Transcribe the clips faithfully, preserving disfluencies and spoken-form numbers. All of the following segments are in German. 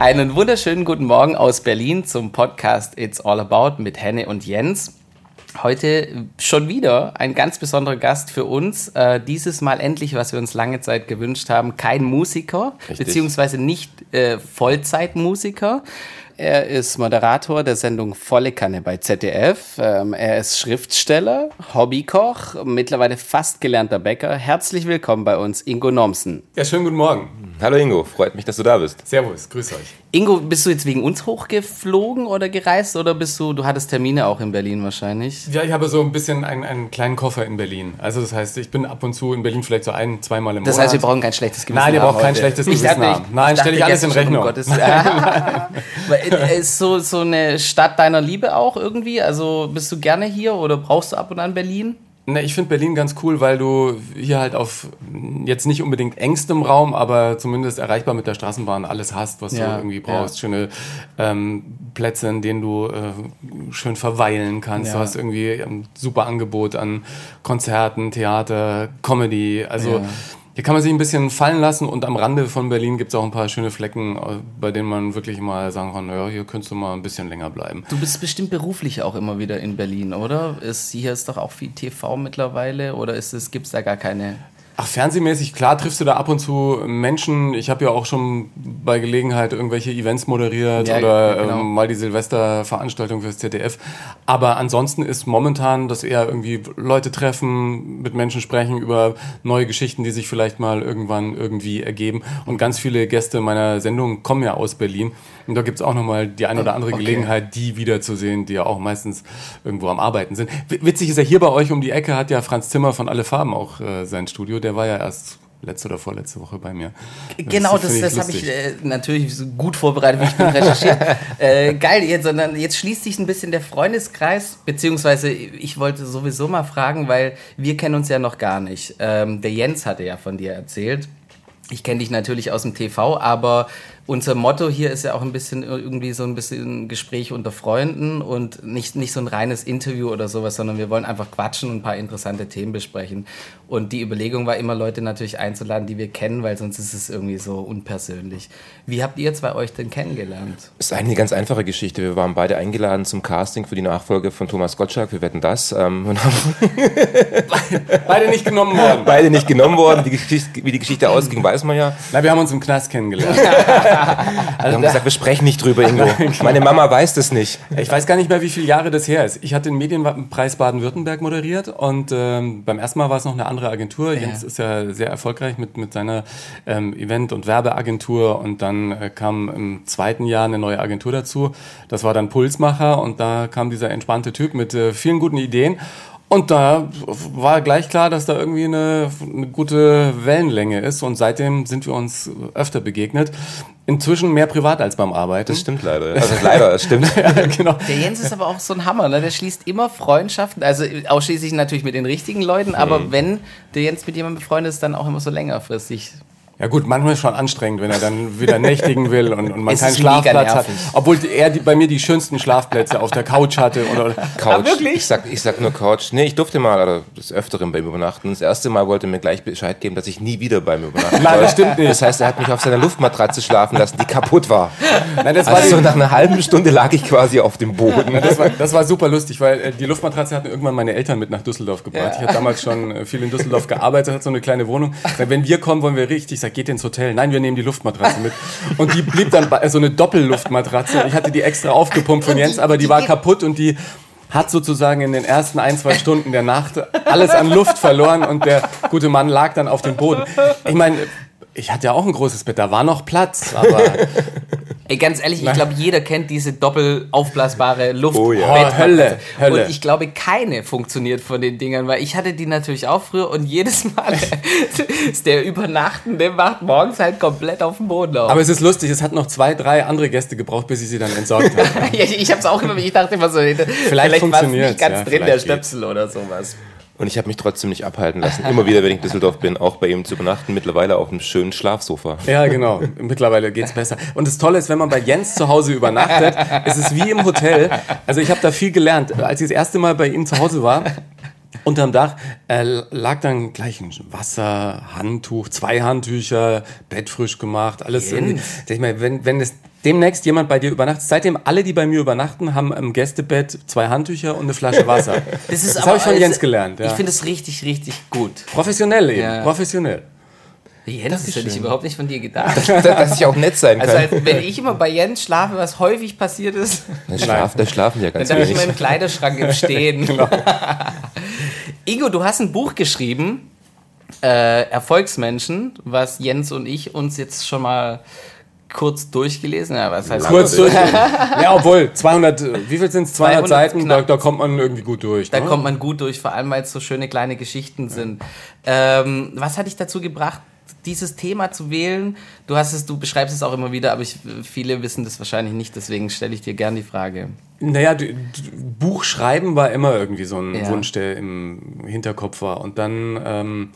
Einen wunderschönen guten Morgen aus Berlin zum Podcast It's All About mit Henne und Jens. Heute schon wieder ein ganz besonderer Gast für uns. Äh, dieses Mal endlich, was wir uns lange Zeit gewünscht haben, kein Musiker, Richtig. beziehungsweise nicht äh, Vollzeitmusiker. Er ist Moderator der Sendung Volle Kanne bei Z D F. Ähm, er ist Schriftsteller, Hobbykoch, mittlerweile fast gelernter Bäcker. Herzlich willkommen bei uns, Ingo Nomsen. Ja, schönen guten Morgen. Hallo Ingo, freut mich, dass du da bist. Servus, grüß euch. Ingo, bist du jetzt wegen uns hochgeflogen oder gereist oder bist du, du hattest Termine auch in Berlin wahrscheinlich? Ja, ich habe so ein bisschen einen, einen kleinen Koffer in Berlin. Also das heißt, ich bin ab und zu in Berlin vielleicht so ein-, zweimal im das Monat. Das heißt, wir brauchen kein schlechtes Gewissen Nein, ihr braucht kein heute. schlechtes Ich Gewissen dachte, haben. Nein, stelle ich alles in Rechnung. Um Gottes, ist so, so eine Stadt deiner Liebe auch irgendwie? Also bist du gerne hier oder brauchst du ab und an Berlin? Ne, ich finde Berlin ganz cool, weil du hier halt auf jetzt nicht unbedingt engstem Raum, aber zumindest erreichbar mit der Straßenbahn alles hast, was ja, du irgendwie brauchst. Ja. Schöne ähm, Plätze, in denen du äh, schön verweilen kannst. Ja. Du hast irgendwie ein super Angebot an Konzerten, Theater, Comedy. Also ja. Hier kann man sich ein bisschen fallen lassen und am Rande von Berlin gibt es auch ein paar schöne Flecken, bei denen man wirklich mal sagen kann, naja, hier könntest du mal ein bisschen länger bleiben. Du bist bestimmt beruflich auch immer wieder in Berlin, oder? Ist, hier ist doch auch viel T V mittlerweile oder ist es, gibt es da gar keine... Ach, fernsehmäßig, klar triffst du da ab und zu Menschen. Ich habe ja auch schon bei Gelegenheit irgendwelche Events moderiert ja, oder ja, genau. ähm, mal die Silvesterveranstaltung fürs Z D F. Aber ansonsten ist momentan das eher irgendwie Leute treffen, mit Menschen sprechen über neue Geschichten, die sich vielleicht mal irgendwann irgendwie ergeben. Und ganz viele Gäste meiner Sendung kommen ja aus Berlin. Und da gibt es auch nochmal die ein oder andere okay. Gelegenheit, die wiederzusehen, die ja auch meistens irgendwo am Arbeiten sind. Witzig ist ja, hier bei euch um die Ecke hat ja Franz Zimmer von Alle Farben auch äh, sein Studio. Der war ja erst letzte oder vorletzte Woche bei mir. Das genau, das, das habe ich äh, natürlich so gut vorbereitet, wie ich bin recherchiert. äh, geil, jetzt, sondern jetzt schließt sich ein bisschen der Freundeskreis, beziehungsweise ich wollte sowieso mal fragen, weil wir kennen uns ja noch gar nicht. Ähm, der Jens hatte ja von dir erzählt. Ich kenne dich natürlich aus dem T V, aber unser Motto hier ist ja auch ein bisschen irgendwie so ein bisschen Gespräch unter Freunden und nicht, nicht so ein reines Interview oder sowas, sondern wir wollen einfach quatschen und ein paar interessante Themen besprechen. Und die Überlegung war immer, Leute natürlich einzuladen, die wir kennen, weil sonst ist es irgendwie so unpersönlich. Wie habt ihr zwei euch denn kennengelernt? Das ist eigentlich eine ganz einfache Geschichte. Wir waren beide eingeladen zum Casting für die Nachfolge von Thomas Gottschalk. Wir wetten das. Ähm, und haben beide nicht genommen worden. Beide nicht genommen worden. Die Geschichte, wie die Geschichte ausging, weiß man ja. Na, wir haben uns im Knast kennengelernt. Also wir haben gesagt, wir sprechen nicht drüber, Ingo. Meine Mama weiß das nicht. Ich weiß gar nicht mehr, wie viele Jahre das her ist. Ich hatte den Medienpreis Baden-Württemberg moderiert und ähm, beim ersten Mal war es noch eine andere Agentur. Ja. Jens ist ja sehr erfolgreich mit, mit seiner ähm, Event- und Werbeagentur und dann äh, kam im zweiten Jahr eine neue Agentur dazu. Das war dann Pulsmacher und da kam dieser entspannte Typ mit äh, vielen guten Ideen. Und da war gleich klar, dass da irgendwie eine, eine gute Wellenlänge ist und seitdem sind wir uns öfter begegnet. Inzwischen mehr privat als beim Arbeiten. Das stimmt leider. Also leider, das stimmt. Ja, genau. Der Jens ist aber auch so ein Hammer, ne? Der schließt immer Freundschaften, also ausschließlich natürlich mit den richtigen Leuten, aber mhm. wenn der Jens mit jemandem befreundet ist, dann auch immer so längerfristig. Ja gut, manchmal ist es schon anstrengend, wenn er dann wieder nächtigen will und, und man es keinen Schlafplatz hat. Obwohl er die, bei mir die schönsten Schlafplätze auf der Couch hatte. Oder, Couch. Ah, wirklich? Ich sag, ich sag nur Couch. Nee, ich durfte mal also des Öfteren beim Übernachten. Das erste Mal wollte er mir gleich Bescheid geben, dass ich nie wieder beim Übernachten Nein, das stimmt nicht. Das heißt, er hat mich auf seiner Luftmatratze schlafen lassen, die kaputt war. Nein, das also war so nach einer halben Stunde lag ich quasi auf dem Boden. Das war, das war super lustig, weil die Luftmatratze hatten irgendwann meine Eltern mit nach Düsseldorf gebracht. Ja. Ich habe damals schon viel in Düsseldorf gearbeitet, hatte so eine kleine Wohnung. Wenn wir kommen, wollen wir richtig. Ich sag, geht ins Hotel. Nein, wir nehmen die Luftmatratze mit. Und die blieb dann bei, so eine Doppelluftmatratze. Ich hatte die extra aufgepumpt von Jens, aber die war kaputt und die hat sozusagen in den ersten ein, zwei Stunden der Nacht alles an Luft verloren und der gute Mann lag dann auf dem Boden. Ich meine, ich hatte ja auch ein großes Bett, da war noch Platz, aber... Ey, ganz ehrlich, ich glaube, jeder kennt diese doppel aufblasbare Luft. Oh ja, oh, Hölle, Hölle. Und ich glaube, keine funktioniert von den Dingern, weil ich hatte die natürlich auch früher und jedes Mal ist der Übernachtende macht morgens halt komplett auf dem Boden auf. Aber es ist lustig, es hat noch zwei, drei andere Gäste gebraucht, bis ich sie dann entsorgt habe. Ja, ich habe es auch immer, ich dachte immer so, vielleicht, vielleicht funktioniert war es nicht ganz ja, drin, der Stöpsel geht's. Oder sowas. Und ich habe mich trotzdem nicht abhalten lassen. Immer wieder, wenn ich in Düsseldorf bin, auch bei ihm zu übernachten. Mittlerweile auf einem schönen Schlafsofa. Ja, genau. Mittlerweile geht's besser. Und das Tolle ist, wenn man bei Jens zu Hause übernachtet, ist es wie im Hotel. Also ich habe da viel gelernt. Als ich das erste Mal bei ihm zu Hause war, unterm Dach, äh, lag dann gleich ein Wasser, Handtuch, zwei Handtücher, Bett frisch gemacht, alles. Ich meine, wenn, wenn es demnächst jemand bei dir übernachtet. Seitdem alle, die bei mir übernachten, haben im Gästebett zwei Handtücher und eine Flasche Wasser. Das, ist das habe ich von Jens gelernt. Ja. Ich finde es richtig, richtig gut. Professionell eben, ja. professionell. Jens, das, das hätte ich überhaupt nicht von dir gedacht. Dass, dass ich auch nett sein kann. Also, wenn ich immer bei Jens schlafe, was häufig passiert ist, dann, schlaf, dann schlafen ja ganz dann darf wenig. ich immer im Kleiderschrank im Stehen. Genau. Ingo, du hast ein Buch geschrieben, äh, Erfolgsmenschen, was Jens und ich uns jetzt schon mal kurz durchgelesen haben. Was heißt kurz durchgelesen? Ja, obwohl, zweihundert, wie viel sind es? zweihundert, zweihundert Seiten, da, da kommt man irgendwie gut durch. Da ne? kommt man gut durch, vor allem, weil es so schöne kleine Geschichten sind. Ähm, was hat dich dazu gebracht, dieses Thema zu wählen? Du hast es, du beschreibst es auch immer wieder, aber ich, viele wissen das wahrscheinlich nicht, deswegen stelle ich dir gern die Frage. Naja, du, du, Buch schreiben war immer irgendwie so ein ja. Wunsch, der im Hinterkopf war. Und dann ähm,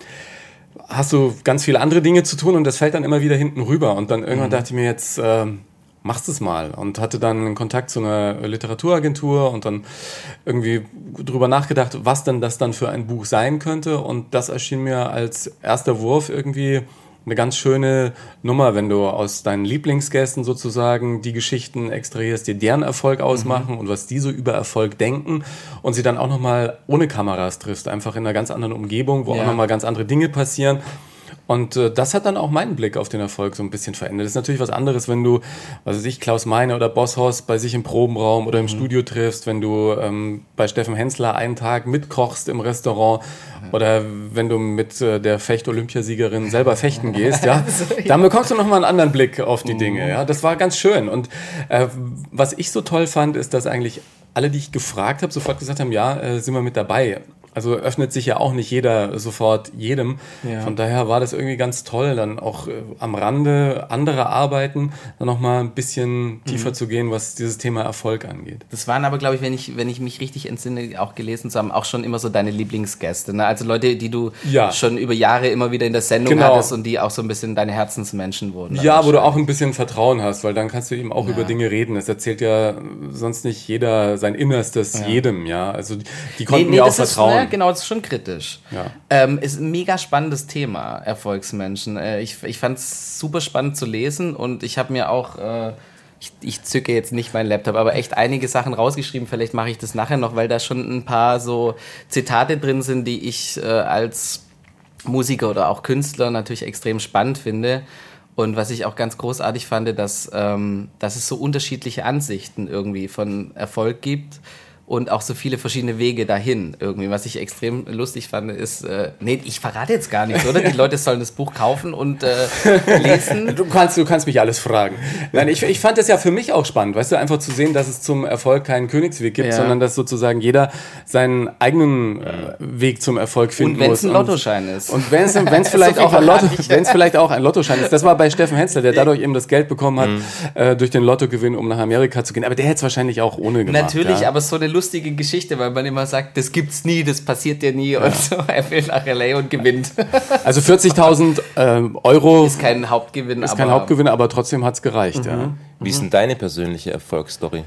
hast du ganz viele andere Dinge zu tun und das fällt dann immer wieder hinten rüber. Und dann irgendwann mhm. dachte ich mir, jetzt äh, machst du es mal. Und hatte dann Kontakt zu einer Literaturagentur und dann irgendwie drüber nachgedacht, was denn das dann für ein Buch sein könnte. Und das erschien mir als erster Wurf irgendwie eine ganz schöne Nummer, wenn du aus deinen Lieblingsgästen sozusagen die Geschichten extrahierst, die deren Erfolg ausmachen mhm. und was die so über Erfolg denken und sie dann auch nochmal ohne Kameras triffst, einfach in einer ganz anderen Umgebung, wo ja. auch nochmal ganz andere Dinge passieren. Und äh, das hat dann auch meinen Blick auf den Erfolg so ein bisschen verändert. Das ist natürlich was anderes, wenn du, was weiß ich, Klaus Meine oder Boss Hoss bei sich im Probenraum oder im mhm. Studio triffst, wenn du ähm, bei Steffen Hensler einen Tag mitkochst im Restaurant mhm. oder wenn du mit äh, der Fecht-Olympiasiegerin selber fechten gehst, ja, dann bekommst du nochmal einen anderen Blick auf die mhm. Dinge. Ja, das war ganz schön. Und äh, was ich so toll fand, ist, dass eigentlich alle, die ich gefragt habe, sofort gesagt haben, ja, äh, sind wir mit dabei. Also öffnet sich ja auch nicht jeder sofort jedem. Ja. Von daher war das irgendwie ganz toll, dann auch äh, am Rande anderer Arbeiten dann nochmal ein bisschen tiefer mhm. zu gehen, was dieses Thema Erfolg angeht. Das waren aber, glaube ich, wenn ich, wenn ich mich richtig entsinne, auch gelesen zu haben, auch schon immer so deine Lieblingsgäste. Ne? Also Leute, die du ja. schon über Jahre immer wieder in der Sendung genau. hattest und die auch so ein bisschen deine Herzensmenschen wurden. Ja, wo du auch ein bisschen Vertrauen hast, weil dann kannst du eben auch ja. über Dinge reden. Es erzählt ja sonst nicht jeder sein Innerstes ja. jedem. Ja, also die, die konnten nee, nee, mir auch vertrauen. Ist, genau, das ist schon kritisch. Ja. Ähm, ist ein mega spannendes Thema, Erfolgsmenschen. Äh, ich ich fand es super spannend zu lesen und ich habe mir auch, äh, ich, ich zücke jetzt nicht meinen Laptop, aber echt einige Sachen rausgeschrieben. Vielleicht mache ich das nachher noch, weil da schon ein paar so Zitate drin sind, die ich äh, als Musiker oder auch Künstler natürlich extrem spannend finde. Und was ich auch ganz großartig fand, dass, ähm, dass es so unterschiedliche Ansichten irgendwie von Erfolg gibt. Und auch so viele verschiedene Wege dahin irgendwie. Was ich extrem lustig fand, ist, äh, nee, ich verrate jetzt gar nichts, oder? Die Leute sollen das Buch kaufen und äh, lesen. Du kannst, du kannst mich alles fragen. Nein, ich, ich fand es ja für mich auch spannend, weißt du, einfach zu sehen, dass es zum Erfolg keinen Königsweg gibt, ja. sondern dass sozusagen jeder seinen eigenen äh, Weg zum Erfolg finden muss. Und wenn es ein Lottoschein ist. Und wenn es vielleicht, so Lotto, vielleicht auch ein Lottoschein ist. Das war bei Steffen Hensler, der dadurch eben das Geld bekommen hat, mhm. äh, durch den Lottogewinn, um nach Amerika zu gehen. Aber der hätte es wahrscheinlich auch ohne gemacht. Natürlich, ja. aber so eine lustige Geschichte, weil man immer sagt, das gibt's nie, das passiert dir nie ja. und so. Er will nach L A und gewinnt. Also vierzigtausend ähm, Euro ist kein Hauptgewinn, ist aber kein Hauptgewinn, aber trotzdem hat's gereicht. Mhm. Ja. Wie ist denn deine persönliche Erfolgsstory?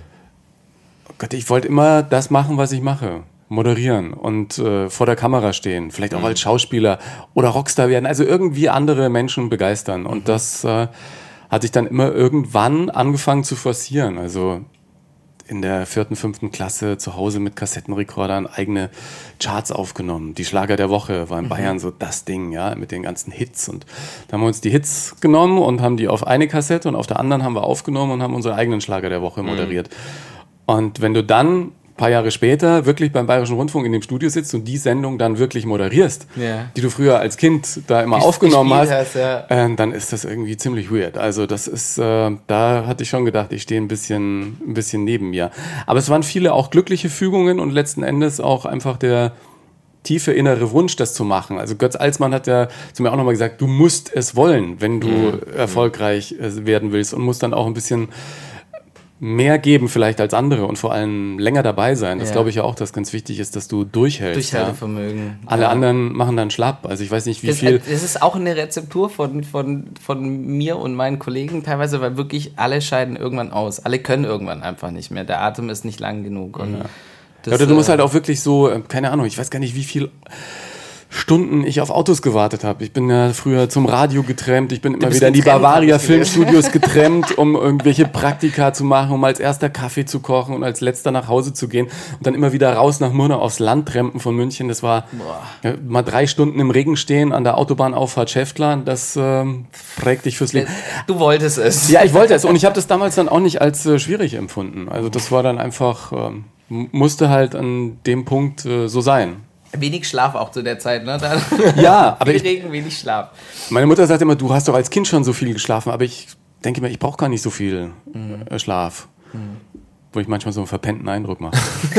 Oh Gott, ich wollte immer das machen, was ich mache. Moderieren und äh, vor der Kamera stehen, vielleicht auch mhm. als Schauspieler oder Rockstar werden, also irgendwie andere Menschen begeistern. Und mhm. das äh, hatte ich dann immer irgendwann angefangen zu forcieren. Also in der vierten, fünften Klasse zu Hause mit Kassettenrekordern eigene Charts aufgenommen. Die Schlager der Woche war in mhm. Bayern so das Ding, ja, mit den ganzen Hits. Und da haben wir uns die Hits genommen und haben die auf eine Kassette und auf der anderen haben wir aufgenommen und haben unsere eigenen Schlager der Woche moderiert. Mhm. Und wenn du dann ein paar Jahre später wirklich beim Bayerischen Rundfunk in dem Studio sitzt und die Sendung dann wirklich moderierst, ja. die du früher als Kind da immer ich, aufgenommen hast, hast ja. äh, dann ist das irgendwie ziemlich weird. Also das ist, äh, da hatte ich schon gedacht, ich stehe ein bisschen, ein bisschen neben mir. Aber es waren viele auch glückliche Fügungen und letzten Endes auch einfach der tiefe innere Wunsch, das zu machen. Also Götz Alsmann hat ja zu mir auch nochmal gesagt, du musst es wollen, wenn du mhm. erfolgreich werden willst und musst dann auch ein bisschen mehr geben vielleicht als andere und vor allem länger dabei sein. Das ja. glaube ich ja auch, dass ganz wichtig ist, dass du durchhältst. Durchhaltevermögen. Ja. Alle ja. anderen machen dann schlapp. Also ich weiß nicht, wie das, viel... Das ist auch eine Rezeptur von, von, von mir und meinen Kollegen teilweise, weil wirklich alle scheiden irgendwann aus. Alle können irgendwann einfach nicht mehr. Der Atem ist nicht lang genug. Und ja. Das, ja, oder du musst halt auch wirklich so, keine Ahnung, ich weiß gar nicht, wie viel Stunden ich auf Autos gewartet habe. Ich bin ja früher zum Radio getrennt, ich bin immer wieder in die Bavaria Filmstudios getrennt, um irgendwelche Praktika zu machen, um als erster Kaffee zu kochen und als letzter nach Hause zu gehen und dann immer wieder raus nach Murnau aufs Land trampen von München. Das war ja, mal drei Stunden im Regen stehen an der Autobahnauffahrt Schäftlar. Das ähm, prägt dich fürs Leben. Du wolltest es. Ja, ich wollte es und ich habe das damals dann auch nicht als äh, schwierig empfunden. Also das war dann einfach, ähm, musste halt an dem Punkt äh, so sein. Wenig Schlaf auch zu der Zeit, ne? Da ja, aber viel ich, Regen, wenig Schlaf. Meine Mutter sagt immer, du hast doch als Kind schon so viel geschlafen, aber ich denke mir, ich brauche gar nicht so viel mhm. äh, Schlaf. Mhm. Wo ich manchmal so einen verpennten Eindruck mache.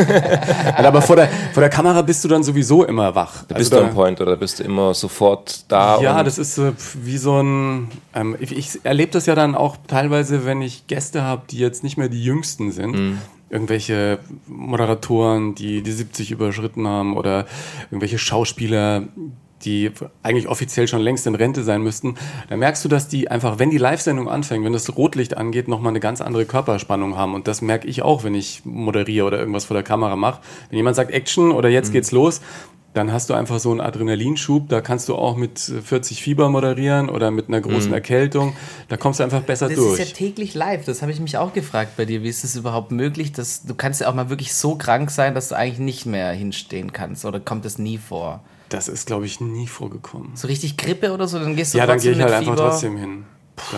aber vor der, vor der Kamera bist du dann sowieso immer wach. Du bist also da, on point oder bist du immer sofort da? Ja, das ist äh, wie so ein... Ähm, ich ich erlebe das ja dann auch teilweise, wenn ich Gäste habe, die jetzt nicht mehr die Jüngsten sind. Mhm. Irgendwelche Moderatoren, die die siebzig überschritten haben oder irgendwelche Schauspieler, die eigentlich offiziell schon längst in Rente sein müssten, da merkst du, dass die einfach, wenn die Live-Sendung anfängt, wenn das Rotlicht angeht, nochmal eine ganz andere Körperspannung haben. Und das merke ich auch, wenn ich moderiere oder irgendwas vor der Kamera mache. Wenn jemand sagt Action oder jetzt mhm. geht's los, dann hast du einfach so einen Adrenalinschub, da kannst du auch mit vierzig Fieber moderieren oder mit einer großen mhm. Erkältung, da kommst du einfach besser das durch. Das ist ja täglich live, das habe ich mich auch gefragt bei dir, wie ist das überhaupt möglich, dass du kannst ja auch mal wirklich so krank sein, dass du eigentlich nicht mehr hinstehen kannst oder kommt das nie vor? Das ist, glaube ich, nie vorgekommen. So richtig Grippe oder so, dann gehst du ja, trotzdem Ja, dann gehe ich halt Fieber. einfach trotzdem hin.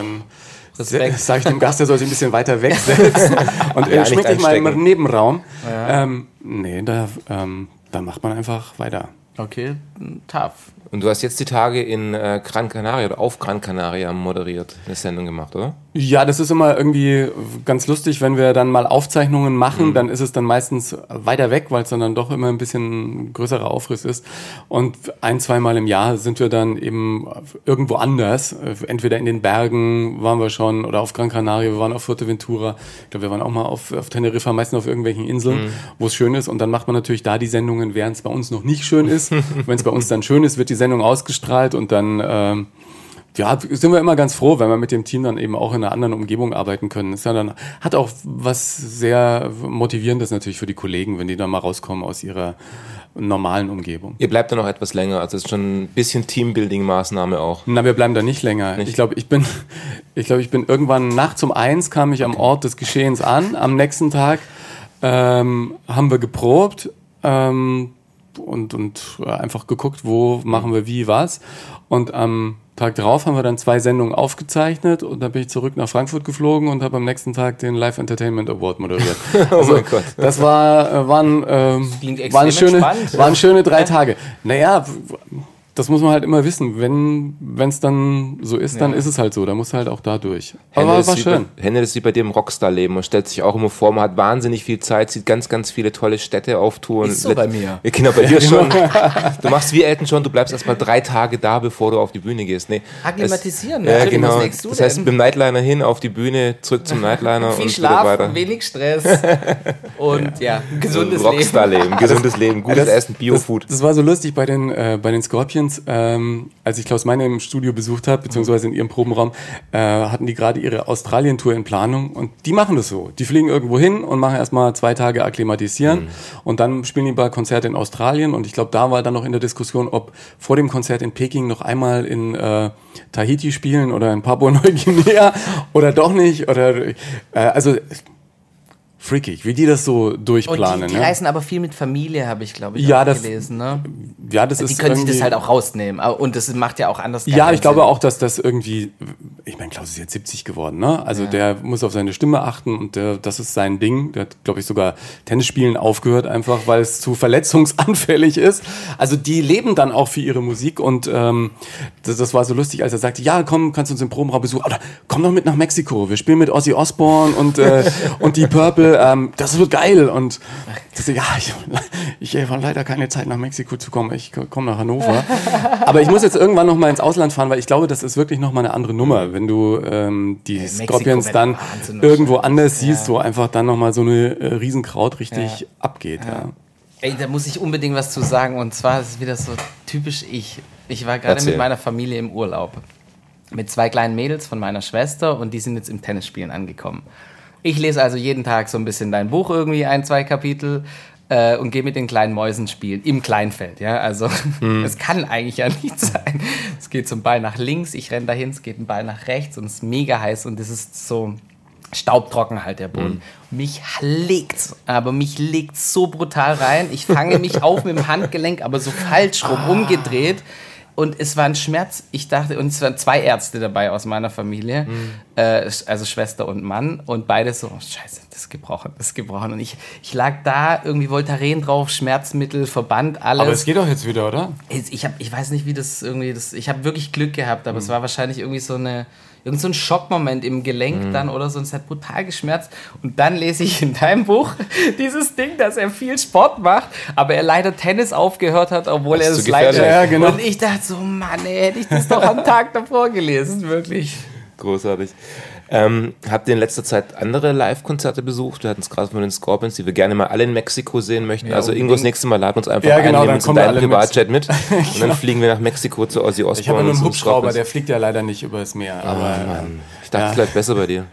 Dann sage ich dem Gast, der soll sich ein bisschen weiter wegsetzen und ja, schmeckt dich mal im Nebenraum. Ja. Ähm, nee, da, ähm, da macht man einfach weiter. Okay, tough. Und du hast jetzt die Tage in äh, Gran Canaria oder auf Gran Canaria moderiert, eine Sendung gemacht, oder? Ja, das ist immer irgendwie ganz lustig, wenn wir dann mal Aufzeichnungen machen, mhm. dann ist es dann meistens weiter weg, weil es dann, dann doch immer ein bisschen größerer Aufriss ist. Und ein, zweimal im Jahr sind wir dann eben irgendwo anders. Entweder in den Bergen waren wir schon oder auf Gran Canaria, wir waren auf Fuerteventura. Ich glaube, wir waren auch mal auf, auf Teneriffa, meistens auf irgendwelchen Inseln, mhm. wo es schön ist. Und dann macht man natürlich da die Sendungen, während es bei uns noch nicht schön ist. Wenn es bei uns dann schön ist, wird die Sendung ausgestrahlt und dann ähm, ja, sind wir immer ganz froh, wenn wir mit dem Team dann eben auch in einer anderen Umgebung arbeiten können. Das ist ja dann, hat auch was sehr Motivierendes natürlich für die Kollegen, wenn die dann mal rauskommen aus ihrer normalen Umgebung. Ihr bleibt da noch etwas länger, also es ist schon ein bisschen Teambuilding-Maßnahme auch. Na, wir bleiben da nicht länger. Nicht? Ich glaube, ich bin, ich glaube, ich bin irgendwann nachts um eins kam ich am Ort des Geschehens an. Am nächsten Tag ähm, haben wir geprobt, ähm, und, und einfach geguckt, wo machen wir wie was. Und am Tag drauf haben wir dann zwei Sendungen aufgezeichnet und dann bin ich zurück nach Frankfurt geflogen und habe am nächsten Tag den Live Entertainment Award moderiert. oh also, mein Gott. Das war, waren, ähm, das waren, schöne, waren schöne drei Tage. Naja, das muss man halt immer wissen. Wenn es dann so ist, dann ja. ist es halt so. Da muss halt auch da durch. Aber war, war schön. Hände das wie bei dir im Rockstar-Leben. Man stellt sich auch immer vor, man hat wahnsinnig viel Zeit, sieht ganz, ganz viele tolle Städte auf Tour. Ist so bei mir. Ja, genau, bei dir schon. Du machst wie Elton John, du bleibst erst mal drei Tage da, bevor du auf die Bühne gehst. Nee, akklimatisieren. Es, ja, genau. Was das heißt, mit dem Nightliner hin, auf die Bühne, zurück zum Nightliner viel und Schlaf, wieder weiter. Wenig Stress und ja, gesundes so Rockstar-Leben, Leben. gesundes Leben, gutes das, Essen, Biofood. Das, das war so lustig bei den, äh, bei den Scorpions. Ähm, als ich Klaus Meine im Studio besucht habe, beziehungsweise in ihrem Probenraum, äh, hatten die gerade ihre Australien-Tour in Planung und die machen das so. Die fliegen irgendwo hin und machen erstmal zwei Tage akklimatisieren mhm. und dann spielen die ein paar Konzerte in Australien und ich glaube, da war dann noch in der Diskussion, ob vor dem Konzert in Peking noch einmal in äh, Tahiti spielen oder in Papua-Neuguinea oder doch nicht oder äh, also freakig, wie die das so durchplanen. Und die, die ne? reisen aber viel mit Familie, habe ich, glaube ich, ja, auch das, gelesen. Ne? Ja, das die ist können sich das halt auch rausnehmen. Und das macht ja auch anders. Ja, ich glaube auch, dass das irgendwie, ich meine, Klaus ist jetzt siebzig geworden, ne? Also ja. der muss auf seine Stimme achten und der, das ist sein Ding. Der hat, glaube ich, sogar Tennisspielen aufgehört, einfach weil es zu verletzungsanfällig ist. Also die leben dann auch für ihre Musik und ähm, das, das war so lustig, als er sagte, ja, komm, kannst du uns im Probenraum besuchen. Oder komm doch mit nach Mexiko. Wir spielen mit Ozzy Osbourne und, äh, und die Purple. Ähm, das wird geil. Und das, ja, ich, ich habe leider keine Zeit, nach Mexiko zu kommen. Ich komme nach Hannover. Aber ich muss jetzt irgendwann noch mal ins Ausland fahren, weil ich glaube, das ist wirklich noch mal eine andere Nummer, wenn du ähm, die ja, Scorpions dann irgendwo anders ja. siehst, wo einfach dann noch mal so eine äh, Riesenkraut richtig ja. abgeht. Ja. Ja. Ey, da muss ich unbedingt was zu sagen. Und zwar ist es wieder so typisch ich. Ich war gerade mit meiner Familie im Urlaub. Mit zwei kleinen Mädels von meiner Schwester und die sind jetzt im Tennisspielen angekommen. Ich lese also jeden Tag so ein bisschen dein Buch irgendwie, ein, zwei Kapitel. äh, und gehe mit den kleinen Mäusen spielen im Kleinfeld. Ja? Also mhm. das kann eigentlich ja nicht sein. Es geht zum Ball nach links, ich renne dahin, es geht ein Ball nach rechts und es ist mega heiß und es ist so staubtrocken halt der Boden. Mhm. Mich legt's, aber mich legt's so brutal rein. Ich fange mich auf mit dem Handgelenk, aber so falsch rum, ah. umgedreht. Und es war ein Schmerz. Ich dachte, und es waren zwei Ärzte dabei aus meiner Familie, mhm. äh, also Schwester und Mann. Und beide so, oh, scheiße, das ist gebrochen, das ist gebrochen. Und ich, ich lag da, irgendwie Voltaren drauf, Schmerzmittel, Verband, alles. Aber es geht doch jetzt wieder, oder? Ich, ich, hab, ich weiß nicht, wie das irgendwie, das, ich habe wirklich Glück gehabt, aber mhm. es war wahrscheinlich irgendwie so eine... Irgend so ein Schockmoment im Gelenk mhm. dann oder so, und es hat brutal geschmerzt. Und dann lese ich in deinem Buch dieses Ding, dass er viel Sport macht, aber er leider Tennis aufgehört hat, obwohl das er das leider... Ja, genau. Und ich dachte so, Mann, ey, hätte ich das doch am Tag davor gelesen, wirklich. Großartig. Ähm, habt ihr in letzter Zeit andere Live-Konzerte besucht? Wir hatten es gerade von den Scorpions, die wir gerne mal alle in Mexiko sehen möchten. Ja, also Ingo, das nächste Mal laden uns einfach ja, genau, ein, nehmen uns in deinen Privatjet mit, mit genau. und dann fliegen wir nach Mexiko zu Ozzy Osbourne. Ich habe nur einen Hubschrauber, der fliegt ja leider nicht übers Meer. Oh, aber, Mann. Ich dachte, es ja. bleibt besser bei dir.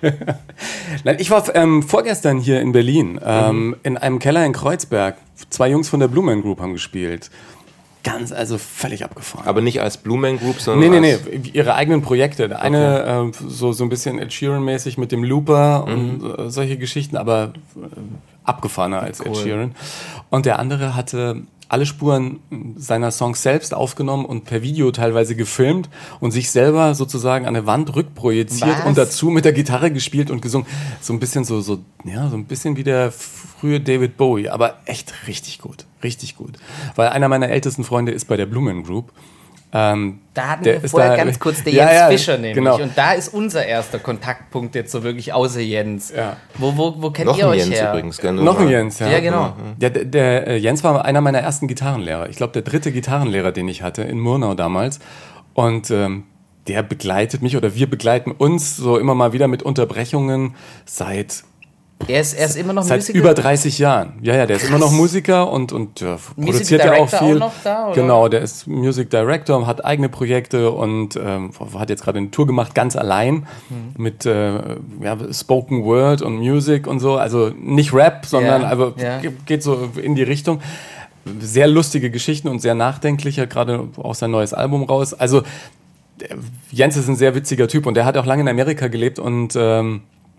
Nein, ich war ähm, vorgestern hier in Berlin, ähm, mhm. in einem Keller in Kreuzberg. Zwei Jungs von der Blue Man Group haben gespielt. Ganz, also völlig abgefahren. Aber nicht als Blue Man Group, sondern Nee, nee, nee, ihre eigenen Projekte. Der eine okay. äh, so, so ein bisschen Ed Sheeran-mäßig mit dem Looper mhm. und äh, solche Geschichten, aber äh, abgefahrener als cool. Ed Sheeran. Und der andere hatte alle Spuren seiner Songs selbst aufgenommen und per Video teilweise gefilmt und sich selber sozusagen an der Wand rückprojiziert Was? und dazu mit der Gitarre gespielt und gesungen. So ein bisschen so, so, ja, so ein bisschen wie der frühe David Bowie, aber echt richtig gut, richtig gut. Weil einer meiner ältesten Freunde ist bei der Blue Man Group. Ähm, da hatten wir vorher da, ganz kurz den ja, Jens ja, Fischer nämlich. Genau. Und da ist unser erster Kontaktpunkt jetzt so wirklich außer Jens. Ja. Wo, wo, wo kennt Noch ihr euch Jens her? Übrigens, Noch ein Jens, ja. Ja, genau. Der, der, der Jens war einer meiner ersten Gitarrenlehrer. Ich glaube, der dritte Gitarrenlehrer, den ich hatte, in Murnau damals. Und ähm, der begleitet mich oder wir begleiten uns so immer mal wieder mit Unterbrechungen seit... Er ist, er ist immer noch Seit Musiker? über dreißig Jahren. Ja, ja, der Krass. ist immer noch Musiker und, und ja, produziert ja auch viel. Auch noch da, oder? Genau, der ist Music Director und hat eigene Projekte und ähm, hat jetzt gerade eine Tour gemacht, ganz allein, mhm. mit äh, ja, Spoken Word und Music und so. Also nicht Rap, sondern ja, also ja. geht so in die Richtung. Sehr lustige Geschichten und sehr nachdenklicher, gerade auch sein neues Album raus. Also Jens ist ein sehr witziger Typ und der hat auch lange in Amerika gelebt und ähm,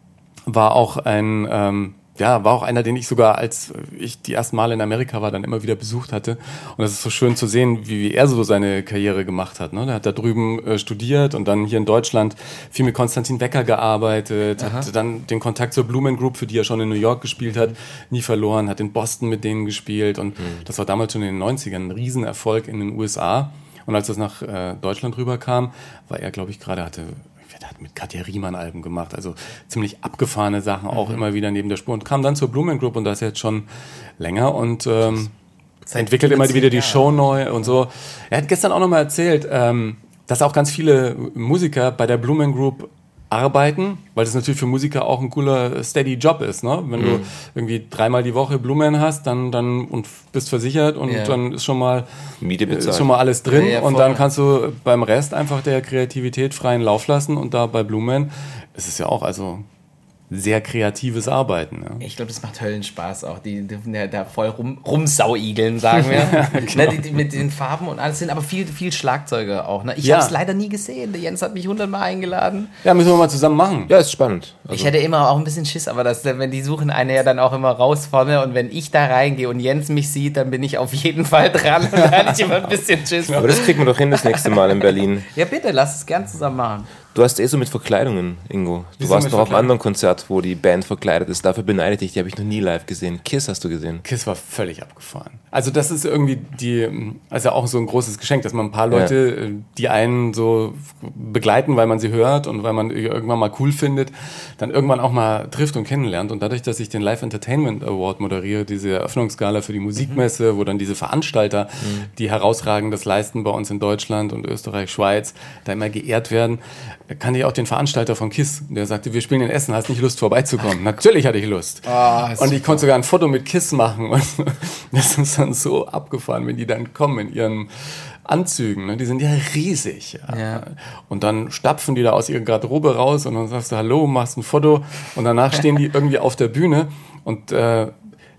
war auch ein, ähm, ja, war auch einer, den ich sogar, als ich die ersten Male in Amerika war, dann immer wieder besucht hatte. Und das ist so schön zu sehen, wie, wie er so seine Karriere gemacht hat. Ne? Der hat da drüben äh, studiert und dann hier in Deutschland viel mit Konstantin Wecker gearbeitet, Aha. hat dann den Kontakt zur Blue Man Group, für die er schon in New York gespielt hat, nie verloren, hat in Boston mit denen gespielt und mhm. das war damals schon in den neunzigern ein Riesenerfolg in den U S A. Und als das nach äh, Deutschland rüberkam, war er, glaube ich, gerade hatte... Der hat mit Katja Riemann Alben gemacht, also ziemlich abgefahrene Sachen, auch mhm. immer wieder neben der Spur und kam dann zur Blue Man Group und da ist er jetzt schon länger und ähm, entwickelt immer wieder die Show neu und so. Er hat gestern auch nochmal erzählt, ähm, dass auch ganz viele Musiker bei der Blue Man Group arbeiten, weil das natürlich für Musiker auch ein cooler steady Job ist, ne? Wenn mhm. du irgendwie dreimal die Woche Blue Man hast, dann dann und bist versichert und ja. dann ist schon mal Miete bezahlt. Ist schon mal alles drin ja, ja, und dann kannst du beim Rest einfach der Kreativität freien Lauf lassen und da bei Blue Man ist es ja auch also sehr kreatives Arbeiten. Ja. Ich glaube, das macht Höllenspaß auch. Die dürfen ja da voll rum, rumsauigeln, sagen wir. ja, genau. ne, die, die mit den Farben und alles sind, aber viel, viel Schlagzeuge auch. Ne? Ich ja. habe es leider nie gesehen. Der Jens hat mich hundertmal eingeladen. Ja, müssen wir mal zusammen machen. Ja, ist spannend. Also. Ich hätte immer auch ein bisschen Schiss, aber das, wenn die suchen eine ja dann auch immer raus vorne und wenn ich da reingehe und Jens mich sieht, dann bin ich auf jeden Fall dran und da hatte ich immer ein bisschen Schiss. Aber das kriegen wir doch hin das nächste Mal in Berlin. Ja, bitte, lass es gern zusammen machen. Du hast eh so mit Verkleidungen, Ingo. Du Wieso warst noch auf einem anderen Konzert, wo die Band verkleidet ist. Dafür beneide ich dich, die habe ich noch nie live gesehen. Kiss hast du gesehen. Kiss war völlig abgefahren. Also das ist irgendwie die, also auch so ein großes Geschenk, dass man ein paar Leute, ja. die einen so begleiten, weil man sie hört und weil man irgendwann mal cool findet, dann irgendwann auch mal trifft und kennenlernt. Und dadurch, dass ich den Live Entertainment Award moderiere, diese Eröffnungsgala für die Musikmesse, mhm. wo dann diese Veranstalter, mhm. die herausragendes leisten bei uns in Deutschland und Österreich, Schweiz, da immer geehrt werden, kannte ich auch den Veranstalter von Kiss, der sagte, wir spielen in Essen, hast nicht Lust vorbeizukommen? Natürlich hatte ich Lust. Oh, und ich konnte sogar ein Foto mit Kiss machen. Und das ist dann so abgefahren, wenn die dann kommen in ihren Anzügen. Ne? Die sind ja riesig. Ja. Ja. Und dann stapfen die da aus ihrer Garderobe raus und dann sagst du Hallo, machst ein Foto und danach stehen die irgendwie auf der Bühne und äh,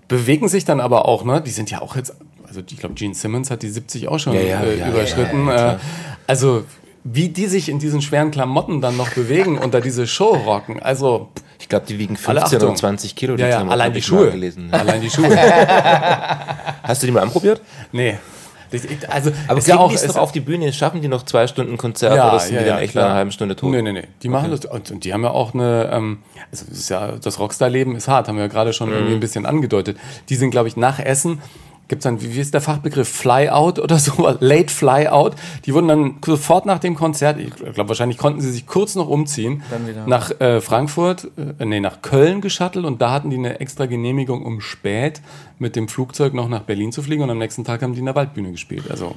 bewegen sich dann aber auch, ne? Die sind ja auch jetzt, also ich glaube, Gene Simmons hat die siebzig auch schon ja, ja, äh, ja, überschritten. Ja, ja, ja, äh, also wie die sich in diesen schweren Klamotten dann noch bewegen und da diese Show rocken. Also ich glaube, die wiegen fünfzehn oder zwanzig Kilo. Die ja, ja, allein die Schuhe. Gelesen. Allein die Schuhe. Hast du die mal anprobiert? Nee. Also, aber kriegen ja auch, die es noch auf die Bühne? Schaffen die noch zwei Stunden Konzert ja, oder sind ja, die dann ja, echt klar. nach einer halben Stunde tot? Nee, nee, nee. Die machen okay. das. Und, und die haben ja auch eine, ähm, also das, ist ja, das Rockstar-Leben ist hart, haben wir ja gerade schon mhm. irgendwie ein bisschen angedeutet. Die sind, glaube ich, nach Essen, gibt es dann, wie, wie ist der Fachbegriff, Flyout oder so, Late Flyout. Die wurden dann sofort nach dem Konzert, ich glaube, wahrscheinlich konnten sie sich kurz noch umziehen, nach äh, Frankfurt, äh, nee, nach Köln geschattelt und da hatten die eine extra Genehmigung, um spät mit dem Flugzeug noch nach Berlin zu fliegen und am nächsten Tag haben die in der Waldbühne gespielt. Also,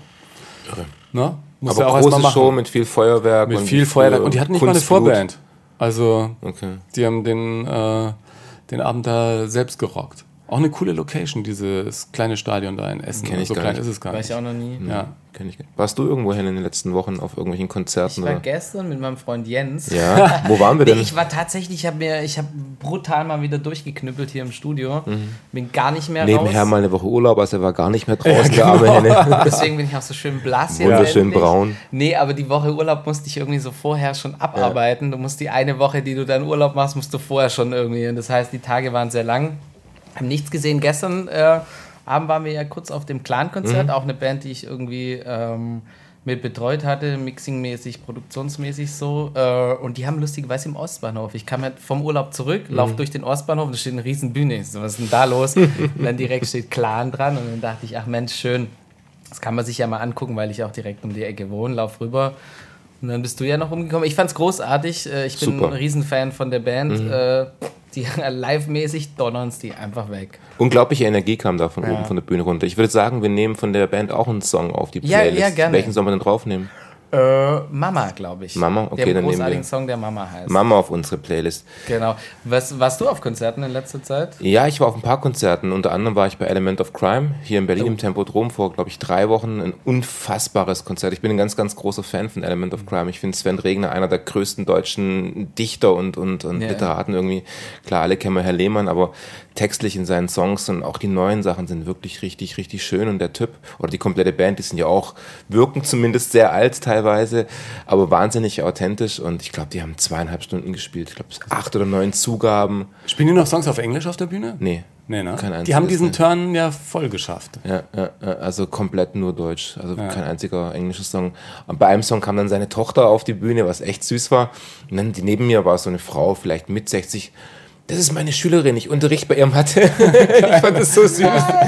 ne? Muss aber ja auch große Show mit viel Feuerwerk. Mit und viel Feuerwerk und die hatten nicht Kunstblut. Mal eine Vorband. Also, okay. Die haben den, äh, den Abend da selbst gerockt. Auch eine coole Location, dieses kleine Stadion da in Essen. Kenn ich so gar klein nicht. ist es gar Weiß nicht. ich auch noch nie. Ja. Kenn ich. Warst du irgendwo hin in den letzten Wochen auf irgendwelchen Konzerten? Ich war oder? gestern mit meinem Freund Jens. Ja, wo waren wir denn? Nee, ich war tatsächlich, ich habe mir, ich habe brutal mal wieder durchgeknüppelt hier im Studio. Mhm. Bin gar nicht mehr Nebenher raus. Nebenher mal eine Woche Urlaub, also er war gar nicht mehr draußen, ja, der arme Henne. Deswegen bin ich auch so schön blass jetzt. Wunderschön endlich. braun. Nee, aber die Woche Urlaub musste ich irgendwie so vorher schon abarbeiten. Ja. Du musst die eine Woche, die du dann Urlaub machst, musst du vorher schon irgendwie. Und das heißt, die Tage waren sehr lang. Haben nichts gesehen. Gestern äh, Abend waren wir ja kurz auf dem Clan-Konzert, mhm. auch eine Band, die ich irgendwie ähm, mit betreut hatte, mixingmäßig, produktionsmäßig so. Äh, und die haben lustigerweise im Ostbahnhof. Ich kam halt vom Urlaub zurück, mhm. laufe durch den Ostbahnhof und da steht eine riesen Bühne. So, was ist denn da los? Und dann direkt steht Clan dran und dann dachte ich, ach Mensch, schön. Das kann man sich ja mal angucken, weil ich auch direkt um die Ecke wohne, lauf rüber. Und dann bist du ja noch umgekommen. Ich fand's großartig. Ich bin Super. ein Riesenfan von der Band. Mhm. Äh, die live-mäßig donnern die einfach weg. Unglaubliche Energie kam da von ja. oben von der Bühne runter. Ich würde sagen, wir nehmen von der Band auch einen Song auf die Playlist. Ja, ja, gerne. Welchen sollen wir denn draufnehmen? Äh, Mama, glaube ich. Mama, okay, der dann nehmen wir. Der großartigen Song, der Mama heißt. Mama auf unsere Playlist. Genau. Was, warst du auf Konzerten in letzter Zeit? Ja, ich war auf ein paar Konzerten. Unter anderem war ich bei Element of Crime hier in Berlin oh. im Tempodrom vor, glaube ich, drei Wochen. Ein unfassbares Konzert. Ich bin ein ganz, ganz großer Fan von Element of Crime. Ich finde Sven Regner einer der größten deutschen Dichter und, und, und yeah. Literaten irgendwie. Klar, alle kennen wir Herr Lehmann, aber textlich in seinen Songs und auch die neuen Sachen sind wirklich richtig, richtig schön. Und der Typ oder die komplette Band, die sind ja auch, wirken zumindest sehr alt teilweise, aber wahnsinnig authentisch. Und ich glaube, die haben zweieinhalb Stunden gespielt. Ich glaube, acht oder neun Zugaben. Spielen die noch Songs auf Englisch auf der Bühne? Nee. Nee, ne? Kein die haben diesen ne? Turn ja voll geschafft. Ja, ja, also komplett nur Deutsch. Also ja. kein einziger englischer Song. Und bei einem Song kam dann seine Tochter auf die Bühne, was echt süß war. Und dann die neben mir war so eine Frau, vielleicht mit sechzig. Das ist meine Schülerin, ich unterrichte bei ihr Mathe. Ich fand das so süß.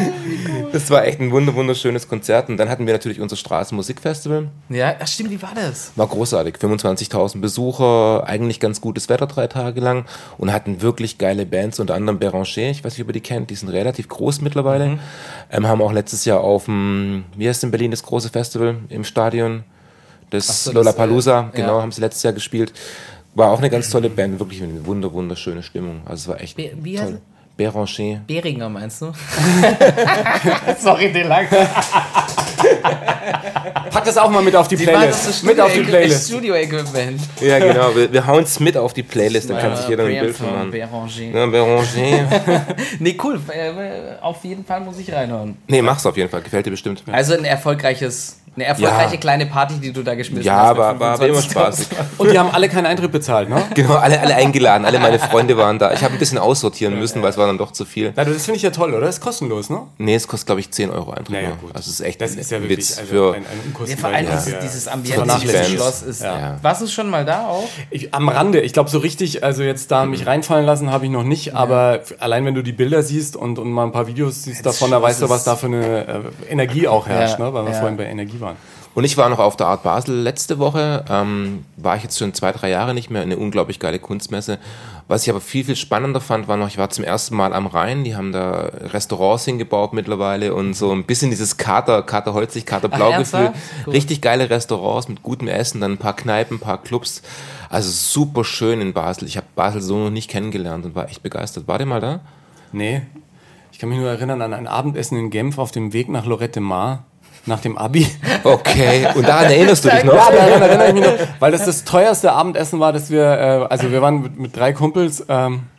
Das war echt ein wunderschönes Konzert. Und dann hatten wir natürlich unser Straßenmusikfestival. Ja, ach stimmt, wie war das? War großartig. fünfundzwanzigtausend Besucher, eigentlich ganz gutes Wetter drei Tage lang und hatten wirklich geile Bands, unter anderem Béranger. Ich weiß nicht, ob ihr die kennt, die sind relativ groß mittlerweile. Mhm. Ähm, haben auch letztes Jahr auf dem, wie heißt in Berlin das große Festival im Stadion? Das so, Lollapalooza, das, äh, genau, ja. haben sie letztes Jahr gespielt. War auch eine ganz tolle Band, wirklich eine wunder, wunderschöne Stimmung. Also es war echt Be- wie toll. Béranger. Beringer meinst du? Sorry, den lang. Pack das auch mal mit auf die, die Playlist. Mit auf die Playlist. Studio-Equipment. Ja, genau. Wir, wir hauen es mit auf die Playlist, dann kann sich jeder ein Bild von machen. Béranger. Ja, Béranger. Nee, cool. Auf jeden Fall muss ich reinhören. Nee, mach's auf jeden Fall. Gefällt dir bestimmt. Also ein erfolgreiches... Eine erfolgreiche ja. kleine Party, die du da geschmissen ja, hast. Ja, aber war immer spaßig. Und die haben alle keinen Eintritt bezahlt, ne? Genau, alle, alle eingeladen, alle meine Freunde waren da. Ich habe ein bisschen aussortieren müssen, weil es war dann doch zu viel. Na, das finde ich ja toll, oder? Das ist kostenlos, ne? Nee, es kostet, glaube ich, zehn Euro Eintritt. Naja, gut. Also es ist echt das ist ja ein wirklich Witz also für... Ein, ein ja, vor allem ja. dieses, dieses Ambiente, dieses Schloss ist... Ja. Ja. Warst du schon mal da auch? Ich, am Rande. Ich glaube, so richtig, also jetzt da mich reinfallen lassen habe ich noch nicht, ja. aber allein wenn du die Bilder siehst und, und mal ein paar Videos siehst das davon, da weißt du, was da für eine äh, Energie auch herrscht, ja. ne? Weil wir ja. vorhin bei Energie waren. Und ich war noch auf der Art Basel letzte Woche, ähm, war ich jetzt schon zwei, drei Jahre nicht mehr, eine unglaublich geile Kunstmesse. Was ich aber viel, viel spannender fand, war noch, ich war zum ersten Mal am Rhein, die haben da Restaurants hingebaut mittlerweile und so ein bisschen dieses Kater, Kater Holzig, Kater Blau-Gefühl. Cool. Richtig geile Restaurants mit gutem Essen, dann ein paar Kneipen, ein paar Clubs. Also super schön in Basel. Ich habe Basel so noch nicht kennengelernt und war echt begeistert. War der mal da? Nee. Ich kann mich nur erinnern an ein Abendessen in Genf auf dem Weg nach Lorette Mar. Nach dem Abi. Okay, und daran erinnerst du dich noch? Ja, daran erinnere ich mich noch, weil das das teuerste Abendessen war, dass wir, äh, also wir waren mit, mit drei Kumpels ähm,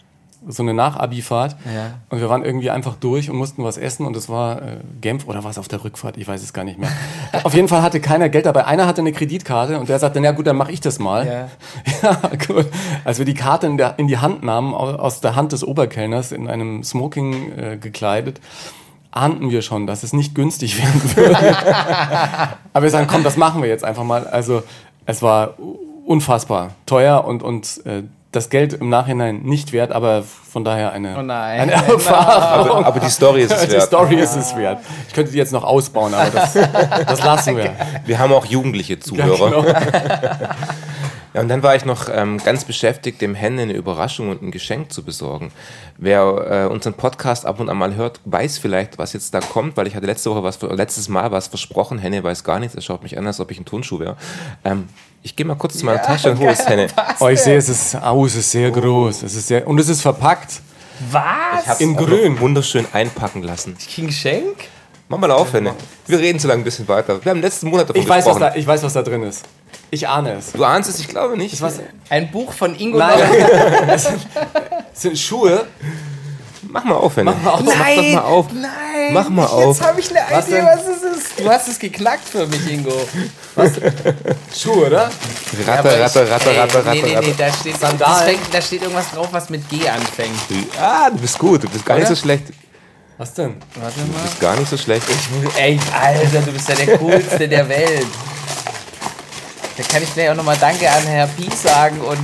so eine Nach-Abi-Fahrt. Ja. Und wir waren irgendwie einfach durch und mussten was essen und es war äh, Genf oder war es auf der Rückfahrt? Ich weiß es gar nicht mehr. Auf jeden Fall hatte keiner Geld dabei. Einer hatte eine Kreditkarte und der sagte, na gut, dann mache ich das mal. Ja. Ja, gut. Als wir die Karte in, der, in die Hand nahmen, aus der Hand des Oberkellners in einem Smoking äh, gekleidet, ahnten wir schon, dass es nicht günstig werden würde. Aber wir sagen, komm, das machen wir jetzt einfach mal. Also es war unfassbar teuer und, und äh, das Geld im Nachhinein nicht wert, aber von daher eine, oh nein. eine Erfahrung. Aber, aber die Story ist es wert. Die Story ist es wert. Ich könnte die jetzt noch ausbauen, aber das, das lassen wir. Wir haben auch jugendliche Zuhörer. Ja, genau. Ja, und dann war ich noch ähm, ganz beschäftigt, dem Henne eine Überraschung und ein Geschenk zu besorgen. Wer äh, unseren Podcast ab und an mal hört, weiß vielleicht, was jetzt da kommt, weil ich hatte letzte Woche was, letztes Mal was versprochen. Henne weiß gar nichts, er schaut mich an, als ob ich ein Turnschuh wäre. Ähm, ich gehe mal kurz zu meiner ja, Tasche und hole es, Henne. Oh, ich sehe, es ist, oh, es ist sehr oh. groß. Es ist sehr, und es ist verpackt. Was? Ich habe in grün wunderschön einpacken lassen. Ich krieg ein Geschenk? Mach mal auf, Henne. Wir reden so lange ein bisschen weiter. Wir haben letzten Monat davon ich weiß, gesprochen. Was da, ich weiß, was da drin ist. Ich ahne es. Du ahnst es? Ich glaube nicht. Was? Ein Buch von Ingo. Nein, es sind, es sind Schuhe. Mach mal auf, Henne. Mach mal auf. Nein, mach, mach mal auf. Nein. Mach mal Jetzt auf. Jetzt habe ich eine was Idee, denn? was es ist. Du hast es geknackt für mich, Ingo. Was? Schuhe, oder? Ratter, ratter, ratter, ratter, Nee, nee, ratter. nee, da steht, das fängt, da steht irgendwas drauf, was mit G anfängt. Ah, du bist gut. Du bist gar Oder? nicht so schlecht. Was denn? Warte Du mal. bist gar nicht so schlecht. Ey, Alter, du bist ja der Coolste der Welt. Da kann ich gleich auch nochmal Danke an Herr Pies sagen und...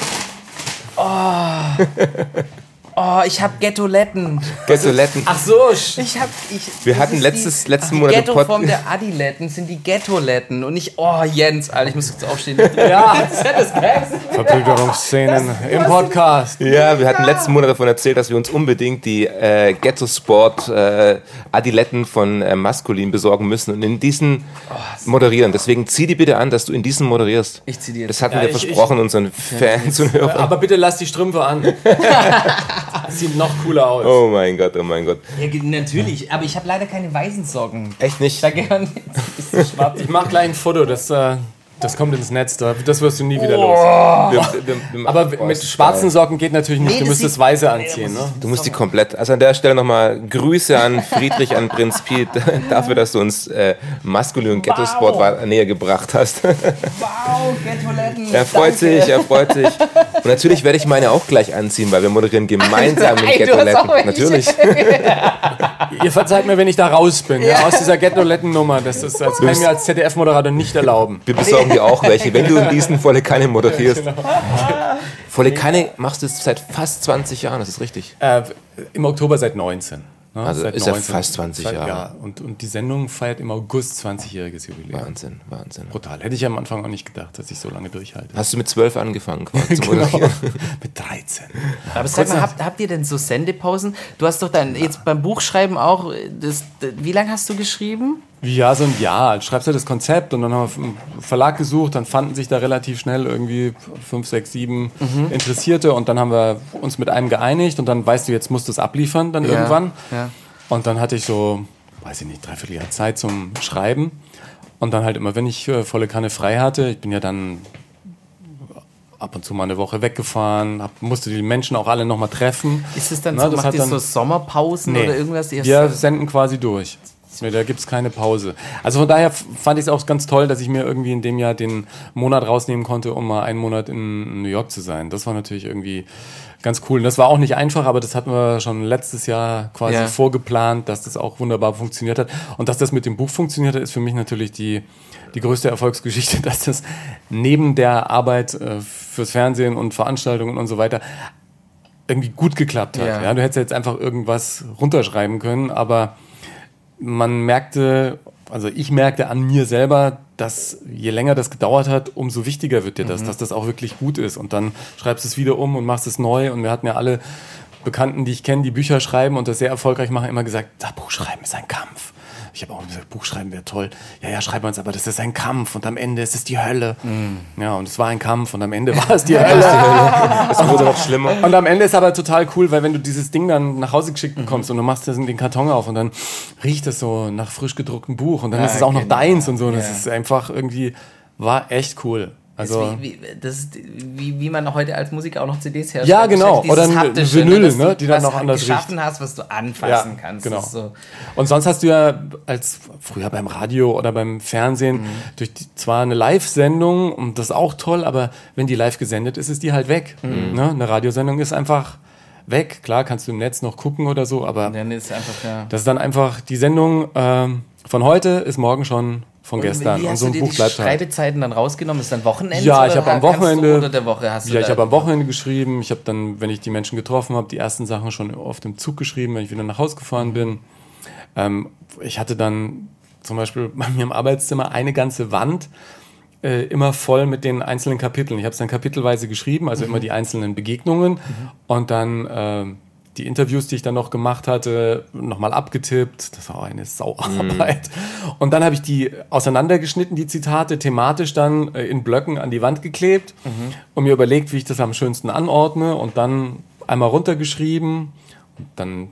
Oh... Oh, ich hab Ghettoletten. Ghettoletten. Ach so. Ich hab, ich, Wir hatten letztes, letzten Monat Ghetto Form der Adiletten sind die Ghettoletten und nicht, oh Jens, Alter, ich muss jetzt aufstehen. Ja, das ist ja das Geilste. Verbrüderungsszenen im Podcast. Ja, wir hatten letzten Monat davon erzählt, dass wir uns unbedingt die äh, Ghetto Sport äh, Adiletten von äh, Maskulin besorgen müssen und in diesen oh, moderieren. Deswegen zieh die bitte an, dass du in diesen moderierst. Ich zieh die jetzt. Das hatten Ja, wir ich, versprochen ich, unseren Fans und Hörern. Aber bitte lass die Strümpfe an. Das sieht noch cooler aus. Oh mein Gott, oh mein Gott. Ja, natürlich, aber ich habe leider keine weißen Socken. Echt nicht? Da gehören ist so schwarz. Ich mach gleich ein Foto, das, äh, das kommt ins Netz, das wirst du nie wieder los. Wir, wir, wir Aber machen- mit schwarzen Socken geht natürlich nicht, Nee, du das müsstest sieht- weiße anziehen. Ne? Du musst die komplett, also an der Stelle nochmal Grüße an Friedrich, an Prinz Piet, dafür, dass du uns äh, Maskulin und Ghetto-Sport Wow. näher gebracht hast. Wow, Ghettoletten. Er freut danke. sich, er freut sich. Und natürlich werde ich meine auch gleich anziehen, weil wir moderieren gemeinsam Nein, mit du hast auch Ghetto-Letten. welche. Natürlich. Ihr verzeiht mir, wenn ich da raus bin, ja. aus dieser Ghetto-Letten-Nummer. Das, ist, das kann ich mir als Z D F-Moderator nicht erlauben. Wir besorgen dir auch welche, wenn du in diesen Volle Kanne moderierst. Volle Kanne machst du jetzt seit fast zwanzig Jahren, das ist richtig. Äh, Im Oktober seit neunzehn. Ne? Also seit ist ja fast zwanzig Jahre. Ja, und, und die Sendung feiert im August zwanzigjähriges Jubiläum. Wahnsinn, Wahnsinn. Brutal. Hätte ich am Anfang auch nicht gedacht, dass ich so lange durchhalte. Hast du mit zwölf angefangen quasi zu Genau. moderieren? Mit dreizehn. Aber sag mal, habt, habt ihr denn so Sendepausen? Du hast doch dann jetzt beim Buchschreiben auch, das, das, wie lange hast du geschrieben? Ja, so ein Jahr. Schreibst du das Konzept und dann haben wir einen Verlag gesucht, dann fanden sich da relativ schnell irgendwie fünf, sechs, sieben mhm. Interessierte und dann haben wir uns mit einem geeinigt und dann weißt du, jetzt musst du es abliefern dann Ja, irgendwann. ja. Und dann hatte ich so, weiß ich nicht, dreiviertel Jahr Zeit zum Schreiben und dann halt immer, wenn ich äh, volle Kanne frei hatte, ich bin ja dann ab und zu mal eine Woche weggefahren, hab, musste die Menschen auch alle nochmal treffen. Ist es dann Na, so, das macht hat ihr dann- so Sommerpausen Nee. oder irgendwas? Ihr Wir senden quasi durch. Nee, da gibt es keine Pause. Also von daher f- fand ich es auch ganz toll, dass ich mir irgendwie in dem Jahr den Monat rausnehmen konnte, um mal einen Monat in New York zu sein. Das war natürlich irgendwie ganz cool. Und das war auch nicht einfach, aber das hatten wir schon letztes Jahr quasi Ja. vorgeplant, dass das auch wunderbar funktioniert hat. Und dass das mit dem Buch funktioniert hat, ist für mich natürlich die, die größte Erfolgsgeschichte, dass das neben der Arbeit äh, fürs Fernsehen und Veranstaltungen und so weiter irgendwie gut geklappt hat. Ja. Ja, du hättest jetzt einfach irgendwas runterschreiben können, aber man merkte, also ich merkte an mir selber, dass je länger das gedauert hat, umso wichtiger wird dir das, dass das auch wirklich gut ist. Und dann schreibst du es wieder um und machst es neu. Und wir hatten ja alle Bekannten, die ich kenne, die Bücher schreiben und das sehr erfolgreich machen, immer gesagt, das Buchschreiben ist ein Kampf. Ich habe auch gesagt, Buchschreiben wäre toll. Ja, ja, schreiben wir uns, aber das ist ein Kampf und am Ende ist es die Hölle. Mm. Ja, und es war ein Kampf und am Ende war es die Hölle. Es wurde noch schlimmer. Und am Ende ist aber total cool, weil wenn du dieses Ding dann nach Hause geschickt bekommst und du machst das in den Karton auf und dann riecht es so nach frisch gedrucktem Buch und dann Ja, ist es auch noch genau. deins und so. Das Ja. ist einfach irgendwie, war echt cool. Also wie, wie, das ist wie, wie man heute als Musiker auch noch C Ds herstellt. Ja, genau. Oder ein Vinyl, ne, die dann noch anders riecht. geschaffen hast, was du anfassen ja, kannst. Genau. So. Und sonst hast du ja als früher beim Radio oder beim Fernsehen mhm. durch die, zwar eine Live-Sendung und das ist auch toll, aber wenn die live gesendet ist, ist die halt weg. Mhm. Ne? Eine Radiosendung ist einfach weg. Klar, kannst du im Netz noch gucken oder so, aber dann ist einfach, ja. das ist dann einfach die Sendung ähm, von heute ist morgen schon von und gestern. Wie hast und so ein du dir Buch die Schreibezeiten dann rausgenommen? Ist dann Wochenende? Ja, ich habe am Wochenende. Unter der Woche hast du ja, ich habe am Wochenende geschrieben. Ich habe dann, wenn ich die Menschen getroffen habe, die ersten Sachen schon auf dem Zug geschrieben, wenn ich wieder nach Hause gefahren bin. Ähm, ich hatte dann zum Beispiel bei mir im Arbeitszimmer eine ganze Wand äh, immer voll mit den einzelnen Kapiteln. Ich habe es dann kapitelweise geschrieben, also mhm. immer die einzelnen Begegnungen mhm. und dann äh, die Interviews, die ich dann noch gemacht hatte, nochmal abgetippt. Das war auch eine Sauarbeit. Mm. Und dann habe ich die auseinandergeschnitten, die Zitate, thematisch dann in Blöcken an die Wand geklebt mhm. und mir überlegt, wie ich das am schönsten anordne und dann einmal runtergeschrieben und dann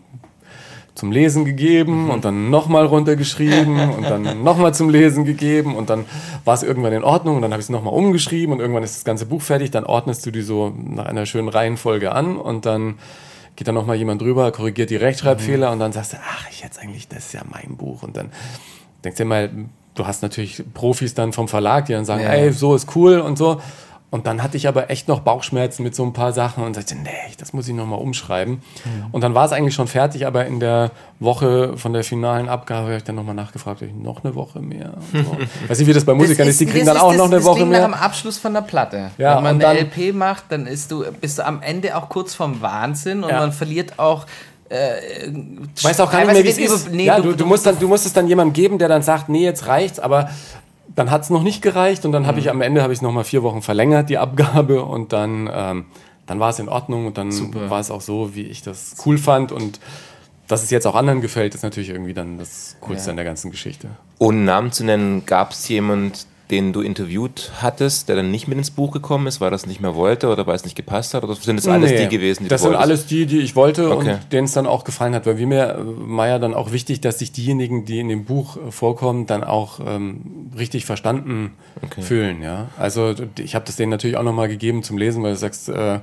zum Lesen gegeben mhm. und dann nochmal runtergeschrieben und dann nochmal zum Lesen gegeben und dann war es irgendwann in Ordnung und dann habe ich es nochmal umgeschrieben und irgendwann ist das ganze Buch fertig. Dann ordnest du die so nach einer schönen Reihenfolge an und dann geht dann nochmal jemand drüber, korrigiert die Rechtschreibfehler mhm. und dann sagst du, ach, ich jetzt eigentlich, das ist ja mein Buch. Und dann denkst du mal, du hast natürlich Profis dann vom Verlag, die dann sagen, ja. ey, so ist cool und so. Und dann hatte ich aber echt noch Bauchschmerzen mit so ein paar Sachen und sagte, nee, das muss ich nochmal umschreiben. Mhm. Und dann war es eigentlich schon fertig, aber in der Woche von der finalen Abgabe habe ich dann nochmal nachgefragt, ob ich noch eine Woche mehr. Und so. Weiß nicht, wie das bei Musikern das ist, die kriegen dann auch das, noch eine das Woche mehr. Das klingt nach dem Abschluss von der Platte. Ja, wenn man eine dann, L P macht, dann ist du, bist du am Ende auch kurz vorm Wahnsinn und ja. man verliert auch Äh, du weißt auch gar nicht mehr, wie es ist. Nee, ja, du, du, du, musst dann, du musst es dann jemandem geben, der dann sagt, nee, jetzt reicht's, aber dann hat es noch nicht gereicht und dann habe mhm. ich am Ende habe ich es nochmal vier Wochen verlängert, die Abgabe, und dann, ähm, dann war es in Ordnung und dann Super. war es auch so, wie ich das cool fand, und dass es jetzt auch anderen gefällt, ist natürlich irgendwie dann das Coolste ja. an der ganzen Geschichte. Ohne Namen zu nennen, gab es jemand, den du interviewt hattest, der dann nicht mit ins Buch gekommen ist, weil er es nicht mehr wollte oder weil es nicht gepasst hat? Oder sind das alles nee, die gewesen, die das du wolltest? Das sind alles die, die ich wollte okay. und denen es dann auch gefallen hat. Weil wie mir Meier dann auch wichtig, dass sich diejenigen, die in dem Buch vorkommen, dann auch ähm, richtig verstanden okay. fühlen. Ja? Also ich habe das denen natürlich auch nochmal gegeben zum Lesen, weil du sagst, äh,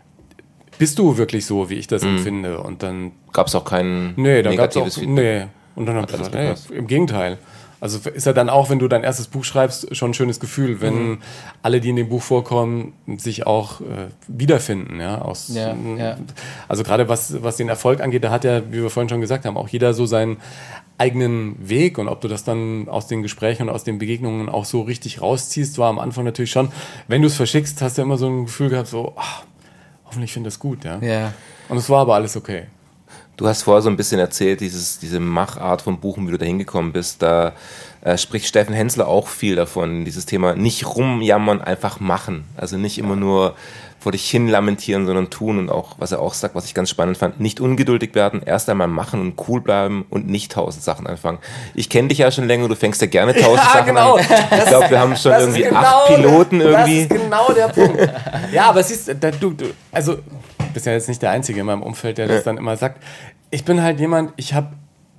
bist du wirklich so, wie ich das mhm. empfinde? Und dann gab es auch kein nee, dann negatives auch, Feedback? Nee, und dann habe ich gesagt, hey, im Gegenteil. Also ist ja dann auch, wenn du dein erstes Buch schreibst, schon ein schönes Gefühl, wenn mhm. alle, die in dem Buch vorkommen, sich auch äh, wiederfinden. Ja, aus, ja, ja. Also gerade was, was den Erfolg angeht, da hat ja, wie wir vorhin schon gesagt haben, auch jeder so seinen eigenen Weg, und ob du das dann aus den Gesprächen und aus den Begegnungen auch so richtig rausziehst, war am Anfang natürlich schon, wenn du es verschickst, hast du ja immer so ein Gefühl gehabt, so, ach, hoffentlich finde ich das gut. Ja? Ja. Und es war aber alles okay. Du hast vorher so ein bisschen erzählt, dieses, diese Machart von Buchen, wie du da hingekommen bist. Da äh, spricht Steffen Hensler auch viel davon, dieses Thema nicht rumjammern, einfach machen. Also nicht immer nur vor dich hin lamentieren, sondern tun. Und auch, was er auch sagt, was ich ganz spannend fand, nicht ungeduldig werden, erst einmal machen und cool bleiben und nicht tausend Sachen anfangen. Ich kenne dich ja schon länger, du fängst ja gerne tausend ja, Sachen genau. an. Ich glaube, wir haben schon irgendwie genau acht Piloten der, irgendwie. Das ist genau der Punkt. Ja, aber es ist, du, du, also... Du bist ja jetzt nicht der Einzige in meinem Umfeld, der das ja. dann immer sagt. Ich bin halt jemand, ich habe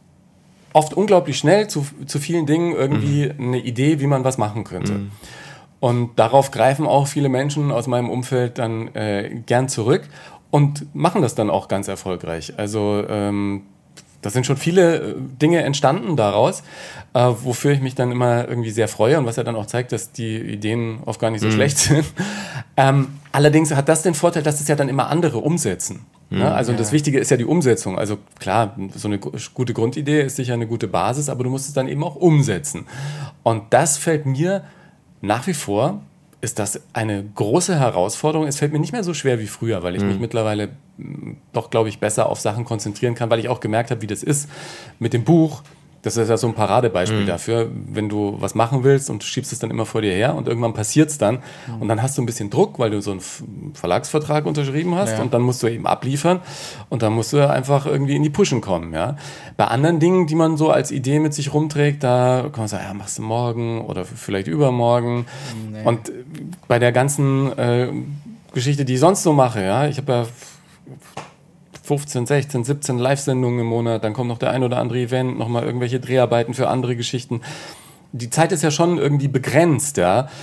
oft unglaublich schnell zu, zu vielen Dingen irgendwie mhm. eine Idee, wie man was machen könnte. Mhm. Und darauf greifen auch viele Menschen aus meinem Umfeld dann äh, gern zurück und machen das dann auch ganz erfolgreich. Also ähm, da sind schon viele Dinge entstanden daraus, äh, wofür ich mich dann immer irgendwie sehr freue, und was ja dann auch zeigt, dass die Ideen oft gar nicht so mhm. schlecht sind. Ähm, allerdings hat das den Vorteil, dass es ja dann immer andere umsetzen. Mhm. Ne? Also ja. das Wichtige ist ja die Umsetzung. Also klar, so eine gute Grundidee ist sicher eine gute Basis, aber du musst es dann eben auch umsetzen. Und das fällt mir nach wie vor, ist das eine große Herausforderung. Es fällt mir nicht mehr so schwer wie früher, weil ich mhm. mich mittlerweile doch, glaube ich, besser auf Sachen konzentrieren kann, weil ich auch gemerkt habe, wie das ist mit dem Buch. Das ist ja so ein Paradebeispiel mhm. dafür, wenn du was machen willst und du schiebst es dann immer vor dir her und irgendwann passiert es dann mhm. und dann hast du ein bisschen Druck, weil du so einen Verlagsvertrag unterschrieben hast ja. und dann musst du eben abliefern und dann musst du einfach irgendwie in die Pushen kommen. Ja? Bei anderen Dingen, die man so als Idee mit sich rumträgt, da kann man sagen, ja, machst du morgen oder vielleicht übermorgen. Nee. Und bei der ganzen äh, Geschichte, die ich sonst so mache, ja, ich habe ja fünfzehn, sechzehn, siebzehn Live-Sendungen im Monat, dann kommt noch der ein oder andere Event, nochmal irgendwelche Dreharbeiten für andere Geschichten. Die Zeit ist ja schon irgendwie begrenzt, ja.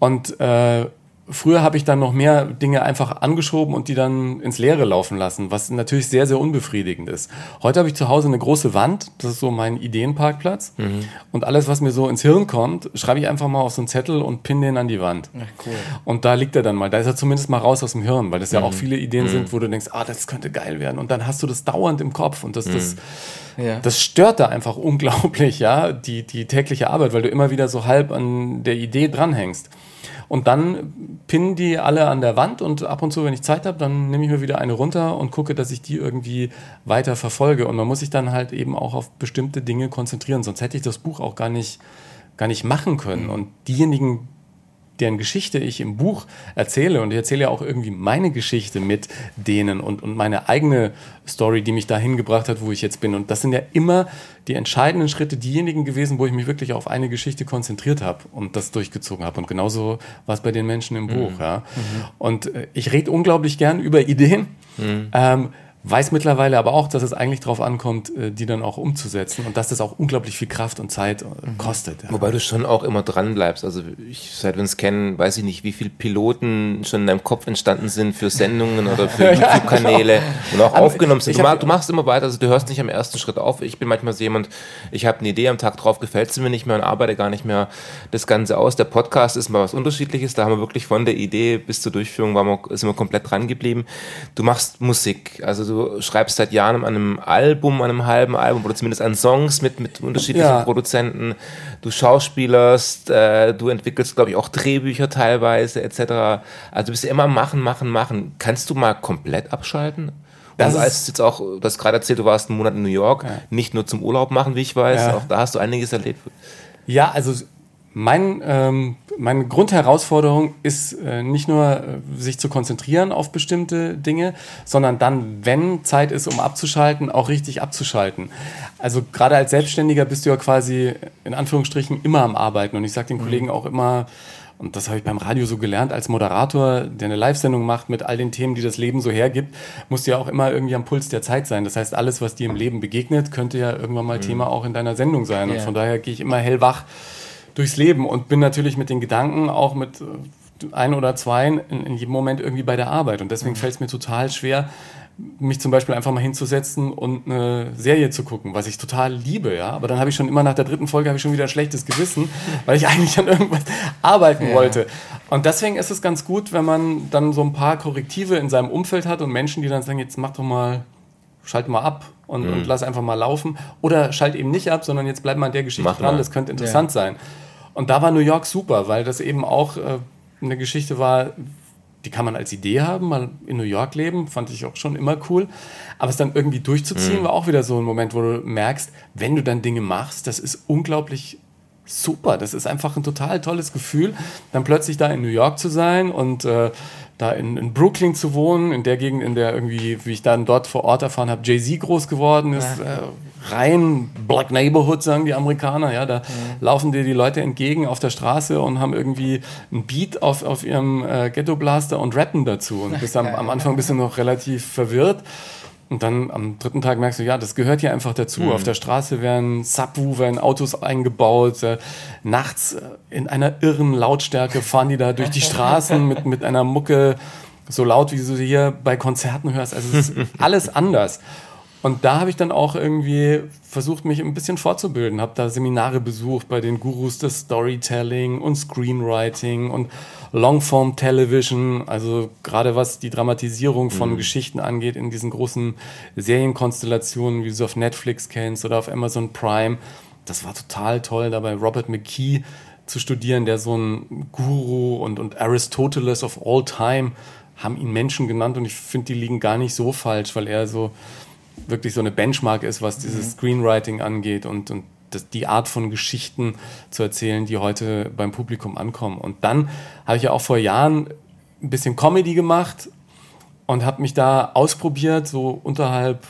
Und äh, früher habe ich dann noch mehr Dinge einfach angeschoben und die dann ins Leere laufen lassen, was natürlich sehr, sehr unbefriedigend ist. Heute habe ich zu Hause eine große Wand, das ist so mein Ideenparkplatz. Mhm. Und alles, was mir so ins Hirn kommt, schreibe ich einfach mal auf so einen Zettel und pinne den an die Wand. Ach, cool. Und da liegt er dann mal. Da ist er zumindest mal raus aus dem Hirn, weil das mhm. ja auch viele Ideen mhm. sind, wo du denkst, ah, das könnte geil werden. Und dann hast du das dauernd im Kopf und das, mhm. das, ja. das stört da einfach unglaublich, ja, die, die tägliche Arbeit, weil du immer wieder so halb an der Idee dranhängst. Und dann pinnen die alle an der Wand und ab und zu, wenn ich Zeit habe, dann nehme ich mir wieder eine runter und gucke, dass ich die irgendwie weiter verfolge. Und man muss sich dann halt eben auch auf bestimmte Dinge konzentrieren, sonst hätte ich das Buch auch gar nicht, gar nicht machen können. Und diejenigen, deren Geschichte ich im Buch erzähle, und ich erzähle ja auch irgendwie meine Geschichte mit denen und, und meine eigene Story, die mich dahin gebracht hat, wo ich jetzt bin. Und das sind ja immer die entscheidenden Schritte, diejenigen gewesen, wo ich mich wirklich auf eine Geschichte konzentriert habe und das durchgezogen habe. Und genauso war es bei den Menschen im Buch. Mhm. Ja. Mhm. Und äh, ich rede unglaublich gern über Ideen, mhm. ähm, weiß mittlerweile aber auch, dass es eigentlich darauf ankommt, die dann auch umzusetzen und dass das auch unglaublich viel Kraft und Zeit mhm. kostet. Ja. Wobei du schon auch immer dran bleibst. Also ich, seit wir uns kennen, weiß ich nicht, wie viele Piloten schon in deinem Kopf entstanden sind für Sendungen oder für YouTube-Kanäle und auch aber aufgenommen sind. Du, du machst immer weiter, also du hörst nicht am ersten Schritt auf. Ich bin manchmal so jemand, ich habe eine Idee, am Tag drauf gefällt es mir nicht mehr und arbeite gar nicht mehr das Ganze aus. Der Podcast ist mal was Unterschiedliches, da haben wir wirklich von der Idee bis zur Durchführung waren wir, sind wir komplett dran geblieben. Du machst Musik, also du schreibst seit Jahren an einem Album, an einem halben Album oder zumindest an Songs mit, mit unterschiedlichen ja. Produzenten. Du schauspielerst, äh, du entwickelst, glaube ich, auch Drehbücher teilweise et cetera. Also du bist ja immer machen, machen, machen. Kannst du mal komplett abschalten? Das also als jetzt auch, du hast gerade erzählt, du warst einen Monat in New York, ja. nicht nur zum Urlaub machen, wie ich weiß, ja. auch da hast du einiges erlebt. Ja, also Mein, ähm, meine Grundherausforderung ist äh, nicht nur, äh, sich zu konzentrieren auf bestimmte Dinge, sondern dann, wenn Zeit ist, um abzuschalten, auch richtig abzuschalten. Also gerade als Selbstständiger bist du ja quasi in Anführungsstrichen immer am Arbeiten. Und ich sage den mhm. Kollegen auch immer, und das habe ich beim Radio so gelernt, als Moderator, der eine Live-Sendung macht mit all den Themen, die das Leben so hergibt, musst du ja auch immer irgendwie am Puls der Zeit sein. Das heißt, alles, was dir im Leben begegnet, könnte ja irgendwann mal mhm. Thema auch in deiner Sendung sein. Ja. Und von daher gehe ich immer hellwach durchs Leben und bin natürlich mit den Gedanken auch mit ein oder zwei in, in jedem Moment irgendwie bei der Arbeit. Und deswegen mhm. fällt es mir total schwer, mich zum Beispiel einfach mal hinzusetzen und eine Serie zu gucken, was ich total liebe, ja. Aber dann habe ich schon immer nach der dritten Folge habe ich schon wieder ein schlechtes Gewissen, weil ich eigentlich an irgendwas arbeiten ja. wollte. Und deswegen ist es ganz gut, wenn man dann so ein paar Korrektive in seinem Umfeld hat und Menschen, die dann sagen, jetzt mach doch mal, schalt mal ab und, mhm. und lass einfach mal laufen. Oder schalt eben nicht ab, sondern jetzt bleib mal an der Geschichte Mach dran, mal. Das könnte interessant ja. sein. Und da war New York super, weil das eben auch äh, eine Geschichte war, die kann man als Idee haben, mal in New York leben, fand ich auch schon immer cool. Aber es dann irgendwie durchzuziehen, mhm. war auch wieder so ein Moment, wo du merkst, wenn du dann Dinge machst, das ist unglaublich super. Das ist einfach ein total tolles Gefühl, dann plötzlich da in New York zu sein und äh, da in, in Brooklyn zu wohnen, in der Gegend, in der irgendwie, wie ich dann dort vor Ort erfahren habe, Jay-Z groß geworden ist, ja. äh, rein Black Neighborhood, sagen die Amerikaner, ja, da ja. laufen dir die Leute entgegen auf der Straße und haben irgendwie ein Beat auf, auf ihrem äh, Ghetto-Blaster und rappen dazu und bist am, am Anfang bist du noch relativ verwirrt. Und dann am dritten Tag merkst du, ja, das gehört ja einfach dazu. Mhm. Auf der Straße werden Subwoofer in Autos eingebaut. Äh, nachts äh, in einer irren Lautstärke fahren die da durch die Straßen mit, mit einer Mucke so laut, wie du sie hier bei Konzerten hörst. Also es ist alles anders. Und da habe ich dann auch irgendwie versucht, mich ein bisschen fortzubilden. Habe da Seminare besucht bei den Gurus des Storytelling und Screenwriting und Longform Television. Also gerade was die Dramatisierung von mhm. Geschichten angeht in diesen großen Serienkonstellationen, wie du sie auf Netflix kennst oder auf Amazon Prime. Das war total toll, da bei Robert McKee zu studieren, der so ein Guru und, und Aristoteles of all time, haben ihn Menschen genannt. Und ich finde, die liegen gar nicht so falsch, weil er so wirklich so eine Benchmark ist, was dieses mhm. Screenwriting angeht und, und das, die Art von Geschichten zu erzählen, die heute beim Publikum ankommen. Und dann habe ich ja auch vor Jahren ein bisschen Comedy gemacht und habe mich da ausprobiert, so unterhalb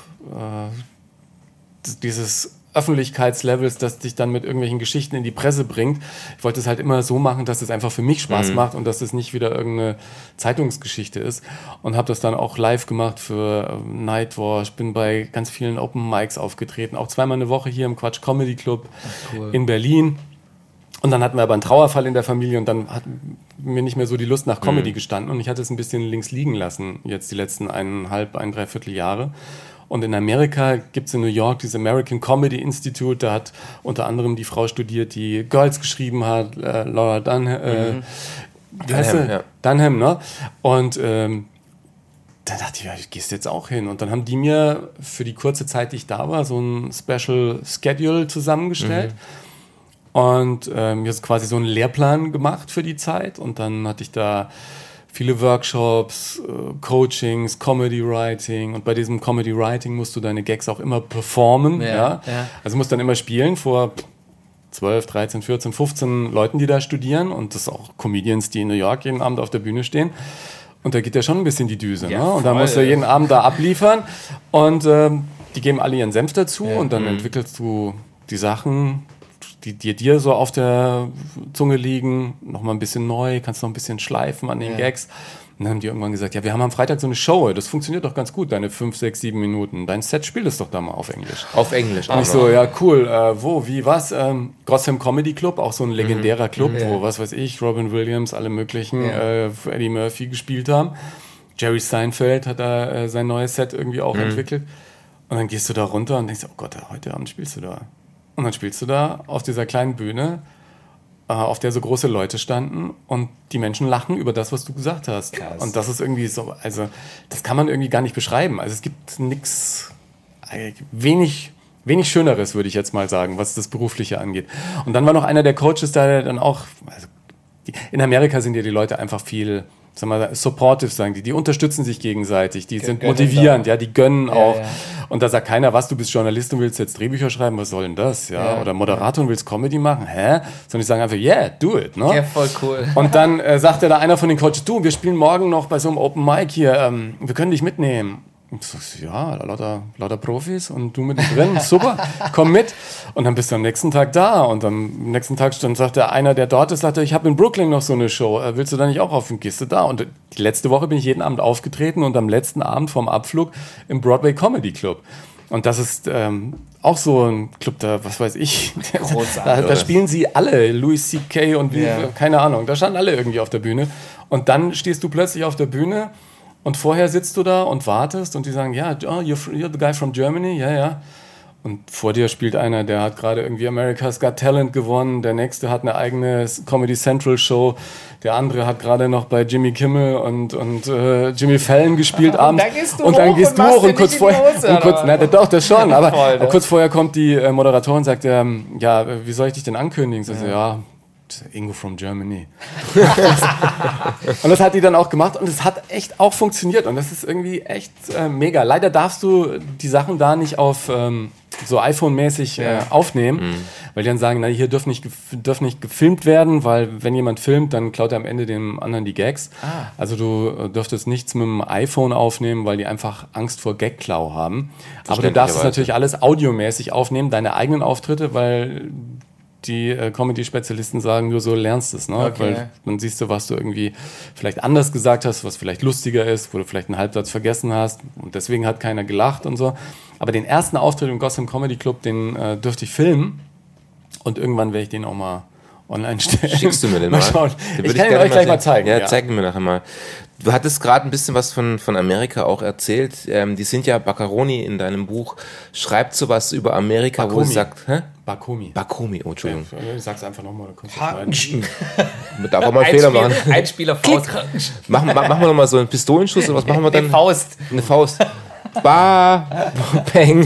äh, dieses Öffentlichkeitslevels, das dich dann mit irgendwelchen Geschichten in die Presse bringt. Ich wollte es halt immer so machen, dass es einfach für mich Spaß mhm. macht und dass es nicht wieder irgendeine Zeitungsgeschichte ist. Und habe das dann auch live gemacht für Nightwatch. Bin bei ganz vielen Open Mics aufgetreten, auch zweimal eine Woche hier im Quatsch Comedy Club Ach, cool. in Berlin. Und dann hatten wir aber einen Trauerfall in der Familie und dann hat mir nicht mehr so die Lust nach Comedy mhm. gestanden und ich hatte es ein bisschen links liegen lassen, jetzt die letzten eineinhalb, ein, dreiviertel Jahre. Und in Amerika gibt es in New York dieses American Comedy Institute, da hat unter anderem die Frau studiert, die Girls geschrieben hat, äh, Laura Dunham, äh, mhm. Dunham, ja. Dunham, ne? Und ähm, da dachte ich, ja, ich gehst jetzt auch hin. Und dann haben die mir für die kurze Zeit, die ich da war, so ein Special Schedule zusammengestellt. Mhm. Und ähm, jetzt quasi so einen Lehrplan gemacht für die Zeit. Und dann hatte ich da viele Workshops, äh, Coachings, Comedy Writing. Und bei diesem Comedy Writing musst du deine Gags auch immer performen. Ja, ja? Ja. Also musst dann immer spielen vor zwölf, dreizehn, vierzehn, fünfzehn Leuten, die da studieren. Und das sind auch Comedians, die in New York jeden Abend auf der Bühne stehen. Und da geht ja schon ein bisschen die Düse. Ja, ne? Und da musst du jeden Abend da abliefern. Und ähm, die geben alle ihren Senf dazu. Ja. Und dann mhm. entwickelst du die Sachen, die dir dir so auf der Zunge liegen, nochmal ein bisschen neu, kannst noch ein bisschen schleifen an den ja. Gags. Und dann haben die irgendwann gesagt, ja, wir haben am Freitag so eine Show, das funktioniert doch ganz gut, deine fünf, sechs, sieben Minuten. Dein Set spiel es doch da mal auf Englisch. Auf Englisch. Und ich so, ja, cool, äh, wo, wie, was? Ähm, Gotham Comedy Club, auch so ein legendärer Club, ja. wo, was weiß ich, Robin Williams, alle möglichen, ja. äh, Eddie Murphy gespielt haben. Jerry Seinfeld hat da äh, sein neues Set irgendwie auch mhm. entwickelt. Und dann gehst du da runter und denkst, oh Gott, heute Abend spielst du da. Und dann spielst du da auf dieser kleinen Bühne, äh, auf der so große Leute standen und die Menschen lachen über das, was du gesagt hast. Krass. Und das ist irgendwie so, also das kann man irgendwie gar nicht beschreiben. Also es gibt nichts, wenig, wenig Schöneres, würde ich jetzt mal sagen, was das Berufliche angeht. Und dann war noch einer der Coaches da, der dann auch, also die, in Amerika sind ja die Leute einfach viel, sag mal, supportive, sagen die, die unterstützen sich gegenseitig, die G- sind motivierend, ja, die gönnen ja, auch. Ja. Und da sagt keiner, was, du bist Journalist und willst jetzt Drehbücher schreiben, was soll denn das, ja? ja. Oder Moderator und willst Comedy machen, hä? Sondern die sagen einfach, yeah, do it, ne? Ja, voll cool. Und dann äh, sagt ja da einer von den Coaches, du, wir spielen morgen noch bei so einem Open Mic hier, ähm, wir können dich mitnehmen. Und so, ja, lauter, lauter Profis und du mittendrin, super, komm mit. Und dann bist du am nächsten Tag da und am nächsten Tag dann sagt der einer, der dort ist, sagt er, ich habe in Brooklyn noch so eine Show, willst du da nicht auch auf den Kiste da? Und die letzte Woche bin ich jeden Abend aufgetreten und am letzten Abend vom Abflug im Broadway Comedy Club. Und das ist ähm, auch so ein Club, da, was weiß ich, da, da spielen sie alle, Louis C K und wie, yeah. keine Ahnung, da standen alle irgendwie auf der Bühne. Und dann stehst du plötzlich auf der Bühne und vorher sitzt du da und wartest und die sagen, ja, oh, you're, you're the guy from Germany, ja, ja. Und vor dir spielt einer, der hat gerade irgendwie America's Got Talent gewonnen, der nächste hat eine eigene Comedy Central Show, der andere hat gerade noch bei Jimmy Kimmel und, und äh, Jimmy Fallon gespielt abends. Und dann gehst du und dann hoch gehst und, du hoch und kurz vorher, Hose, und kurz, na, doch, das schon, aber voll, ne? kurz vorher kommt die äh, Moderatorin und sagt, ähm, ja, wie soll ich dich denn ankündigen? So, ja. ja Ingo from Germany. Und das hat die dann auch gemacht und es hat echt auch funktioniert und das ist irgendwie echt äh, mega. Leider darfst du die Sachen da nicht auf ähm, so iPhone-mäßig äh, aufnehmen, mhm. weil die dann sagen, na, hier dürfen nicht, dürfen nicht gefilmt werden, weil wenn jemand filmt, dann klaut er am Ende dem anderen die Gags. Ah. Also du äh, dürftest nichts mit dem iPhone aufnehmen, weil die einfach Angst vor Gagklau haben. Aber du darfst es natürlich alles audiomäßig aufnehmen, deine eigenen Auftritte, weil die äh, Comedy-Spezialisten sagen, nur so lernst du es, ne? Okay. Weil dann siehst du, was du irgendwie vielleicht anders gesagt hast, was vielleicht lustiger ist, wo du vielleicht einen Halbsatz vergessen hast und deswegen hat keiner gelacht und so. Aber den ersten Auftritt im Gotham Comedy Club, den äh, dürfte ich filmen und irgendwann werde ich den auch mal online stellen. Schickst du mir den mal? mal schauen. Ich, ich kann ihn euch gleich mal zeigen. Ja, ja. Zeig mir nachher mal. Du hattest gerade ein bisschen was von, von Amerika auch erzählt. Ähm, die sind ja Baccaroni in deinem Buch. Schreibt sowas über Amerika, Bakomi. wo es sagt, hä? Bakomi. Bakomi, oh, Entschuldigung. Ja, ich sag's einfach nochmal, da kannst du schneiden. Darf auch mal einen Fehler machen. Ein Spieler Faust. Machen, machen wir nochmal so einen Pistolenschuss oder was machen wir dann? Eine Faust. Eine Faust. Ba, Peng.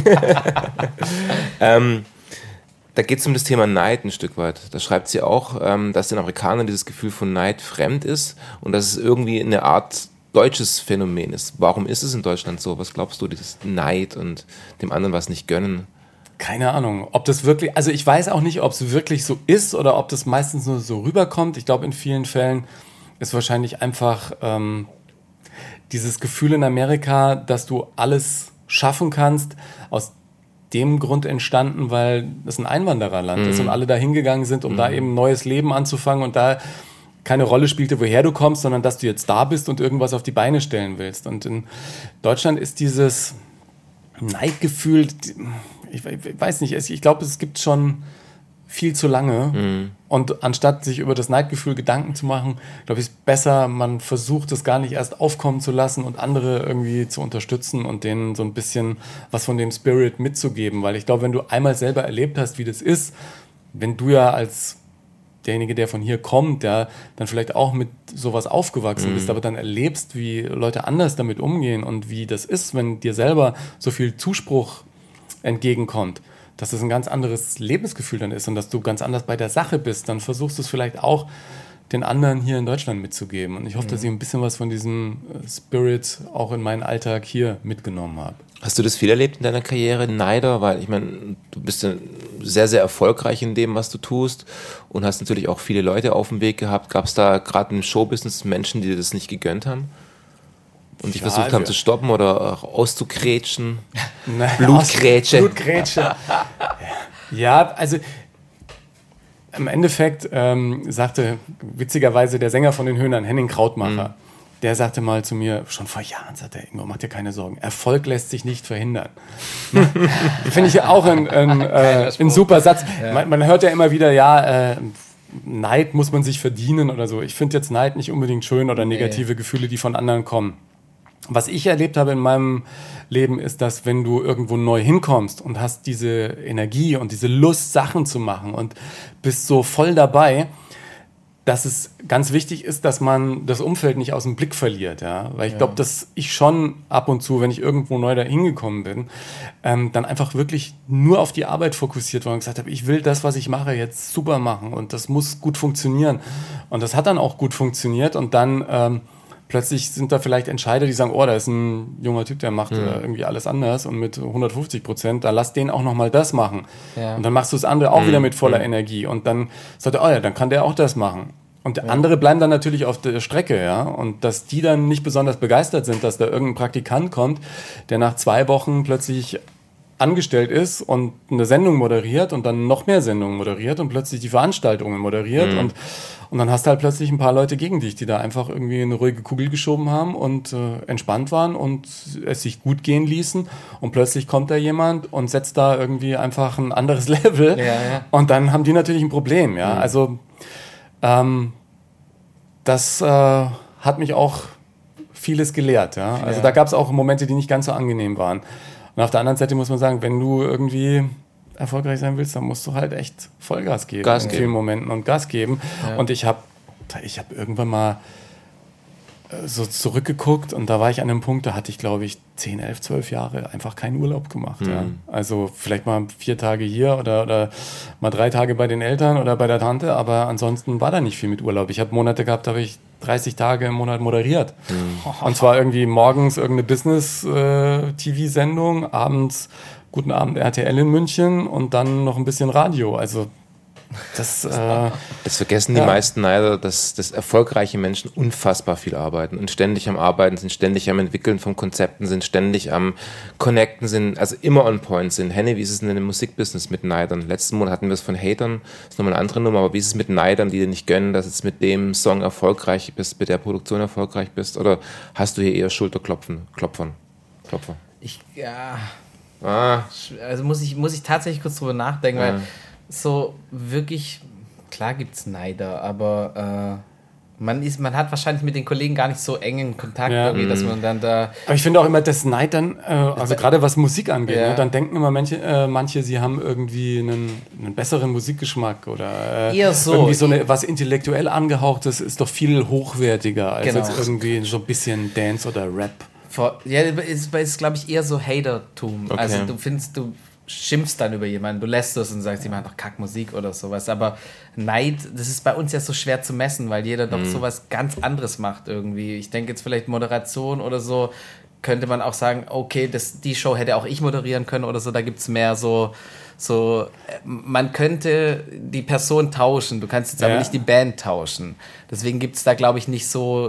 ähm, Da geht es um das Thema Neid ein Stück weit. Da schreibt sie auch, ähm, dass den Amerikanern dieses Gefühl von Neid fremd ist und dass es irgendwie eine Art deutsches Phänomen ist. Warum ist es in Deutschland so? Was glaubst du, dieses Neid und dem anderen was nicht gönnen? Keine Ahnung, ob das wirklich, also ich weiß auch nicht, ob es wirklich so ist oder ob das meistens nur so rüberkommt. Ich glaube, in vielen Fällen ist wahrscheinlich einfach ähm, dieses Gefühl in Amerika, dass du alles schaffen kannst, aus dem Grund entstanden, weil es ein Einwandererland mhm. ist und alle da hingegangen sind, um mhm. da eben ein neues Leben anzufangen und da keine Rolle spielte, woher du kommst, sondern dass du jetzt da bist und irgendwas auf die Beine stellen willst. Und in Deutschland ist dieses Neidgefühl, ich weiß nicht, ich glaube, es gibt schon viel zu lange. Mhm. Und anstatt sich über das Neidgefühl Gedanken zu machen, glaube ich, ist besser, man versucht es gar nicht erst aufkommen zu lassen und andere irgendwie zu unterstützen und denen so ein bisschen was von dem Spirit mitzugeben. Weil ich glaube, wenn du einmal selber erlebt hast, wie das ist, wenn du ja als derjenige, der von hier kommt, der dann vielleicht auch mit sowas aufgewachsen mhm. bist, aber dann erlebst, wie Leute anders damit umgehen und wie das ist, wenn dir selber so viel Zuspruch entgegenkommt, dass es ein ganz anderes Lebensgefühl dann ist und dass du ganz anders bei der Sache bist, dann versuchst du es vielleicht auch den anderen hier in Deutschland mitzugeben. Und ich hoffe, mhm. dass ich ein bisschen was von diesem Spirit auch in meinen Alltag hier mitgenommen habe. Hast du das viel erlebt in deiner Karriere, Neider? Weil ich meine, du bist ja sehr, sehr erfolgreich in dem, was du tust und hast natürlich auch viele Leute auf dem Weg gehabt. Gab es da gerade im Showbusiness Menschen, die dir das nicht gegönnt haben? Und dich ja, versucht haben zu stoppen oder auch auszugrätschen? Blutgrätsche. Blutgrätsche. Ja, also im Endeffekt ähm, sagte witzigerweise der Sänger von den Höhnern, Henning Krautmacher, mhm. der sagte mal zu mir, schon vor Jahren, sagt er, Ingo, mach dir keine Sorgen, Erfolg lässt sich nicht verhindern. Finde ich auch ein, ein, äh, ein super Satz. Ja. Man, man hört ja immer wieder, ja, äh, Neid muss man sich verdienen oder so. Ich finde jetzt Neid nicht unbedingt schön oder negative nee. Gefühle, die von anderen kommen. Was ich erlebt habe in meinem Leben ist, dass wenn du irgendwo neu hinkommst und hast diese Energie und diese Lust, Sachen zu machen und bist so voll dabei, dass es ganz wichtig ist, dass man das Umfeld nicht aus dem Blick verliert. Ja? Weil ich ja. glaube, dass ich schon ab und zu, wenn ich irgendwo neu da hingekommen bin, ähm, dann einfach wirklich nur auf die Arbeit fokussiert war und gesagt habe, ich will das, was ich mache, jetzt super machen und das muss gut funktionieren. Und das hat dann auch gut funktioniert und dann ähm, plötzlich sind da vielleicht Entscheider, die sagen, oh, da ist ein junger Typ, der macht mhm. äh, irgendwie alles anders und mit hundertfünfzig Prozent, da lass den auch nochmal das machen. Ja. Und dann machst du das andere auch mhm. wieder mit voller mhm. Energie. Und dann sagt er, oh ja, dann kann der auch das machen. Und ja. andere bleiben dann natürlich auf der Strecke, ja. Und dass die dann nicht besonders begeistert sind, dass da irgendein Praktikant kommt, der nach zwei Wochen plötzlich angestellt ist und eine Sendung moderiert und dann noch mehr Sendungen moderiert und plötzlich die Veranstaltungen moderiert mhm. und Und dann hast du halt plötzlich ein paar Leute gegen dich, die da einfach irgendwie eine ruhige Kugel geschoben haben und äh, entspannt waren und es sich gut gehen ließen. Und plötzlich kommt da jemand und setzt da irgendwie einfach ein anderes Level. Ja, ja. Und dann haben die natürlich ein Problem. Ja? Mhm. Also ähm, das äh, hat mich auch vieles gelehrt. Ja? Also ja. da gab es auch Momente, die nicht ganz so angenehm waren. Und auf der anderen Seite muss man sagen, wenn du irgendwie erfolgreich sein willst, dann musst du halt echt Vollgas geben Gas in geben. vielen Momenten und Gas geben. Ja. Und ich habe ich hab irgendwann mal so zurückgeguckt und da war ich an einem Punkt, da hatte ich, glaube ich, zehn, elf, zwölf Jahre einfach keinen Urlaub gemacht. Mhm. Ja. Also vielleicht mal vier Tage hier oder, oder mal drei Tage bei den Eltern oder bei der Tante, aber ansonsten war da nicht viel mit Urlaub. Ich habe Monate gehabt, da habe ich dreißig Tage im Monat moderiert. Mhm. Und zwar irgendwie morgens irgendeine Business-T V-Sendung, abends Guten Abend R T L in München und dann noch ein bisschen Radio. Also das, äh, das vergessen die ja. meisten leider, dass, dass erfolgreiche Menschen unfassbar viel arbeiten und ständig am Arbeiten sind, ständig am Entwickeln von Konzepten sind, ständig am Connecten sind, also immer on point sind. Henny, wie ist es denn in dem Musikbusiness mit Neidern? Letzten Monat hatten wir es von Hatern, das ist nochmal eine andere Nummer, aber wie ist es mit Neidern, die dir nicht gönnen, dass du jetzt mit dem Song erfolgreich bist, mit der Produktion erfolgreich bist? Oder hast du hier eher Schulterklopfen, Klopfern, Klopfer? Ich, ja... Ah. Also muss ich, muss ich tatsächlich kurz drüber nachdenken, ja. weil so wirklich, klar gibt es Neider, aber äh, man, ist, man hat wahrscheinlich mit den Kollegen gar nicht so engen Kontakt, ja. irgendwie, dass man dann da... Aber ich finde auch immer, dass Neid dann, äh, also gerade was Musik angeht, ja. ne, dann denken immer manche, äh, manche, sie haben irgendwie einen, einen besseren Musikgeschmack oder äh, eher so. irgendwie so eine, was intellektuell angehauchtes ist doch viel hochwertiger als genau. jetzt irgendwie so ein bisschen Dance oder Rap. Ja, es ist, ist glaube ich, eher so Hatertum. Okay. Also du findest, du schimpfst dann über jemanden, du lässt es und sagst, die machen doch Kackmusik oder sowas. Aber Neid, das ist bei uns ja so schwer zu messen, weil jeder doch mhm. sowas ganz anderes macht irgendwie. Ich denke jetzt vielleicht Moderation oder so, könnte man auch sagen, okay, das, die Show hätte auch ich moderieren können oder so. Da gibt es mehr so, so, man könnte die Person tauschen, du kannst jetzt ja. aber nicht die Band tauschen. Deswegen gibt es da, glaube ich, nicht so...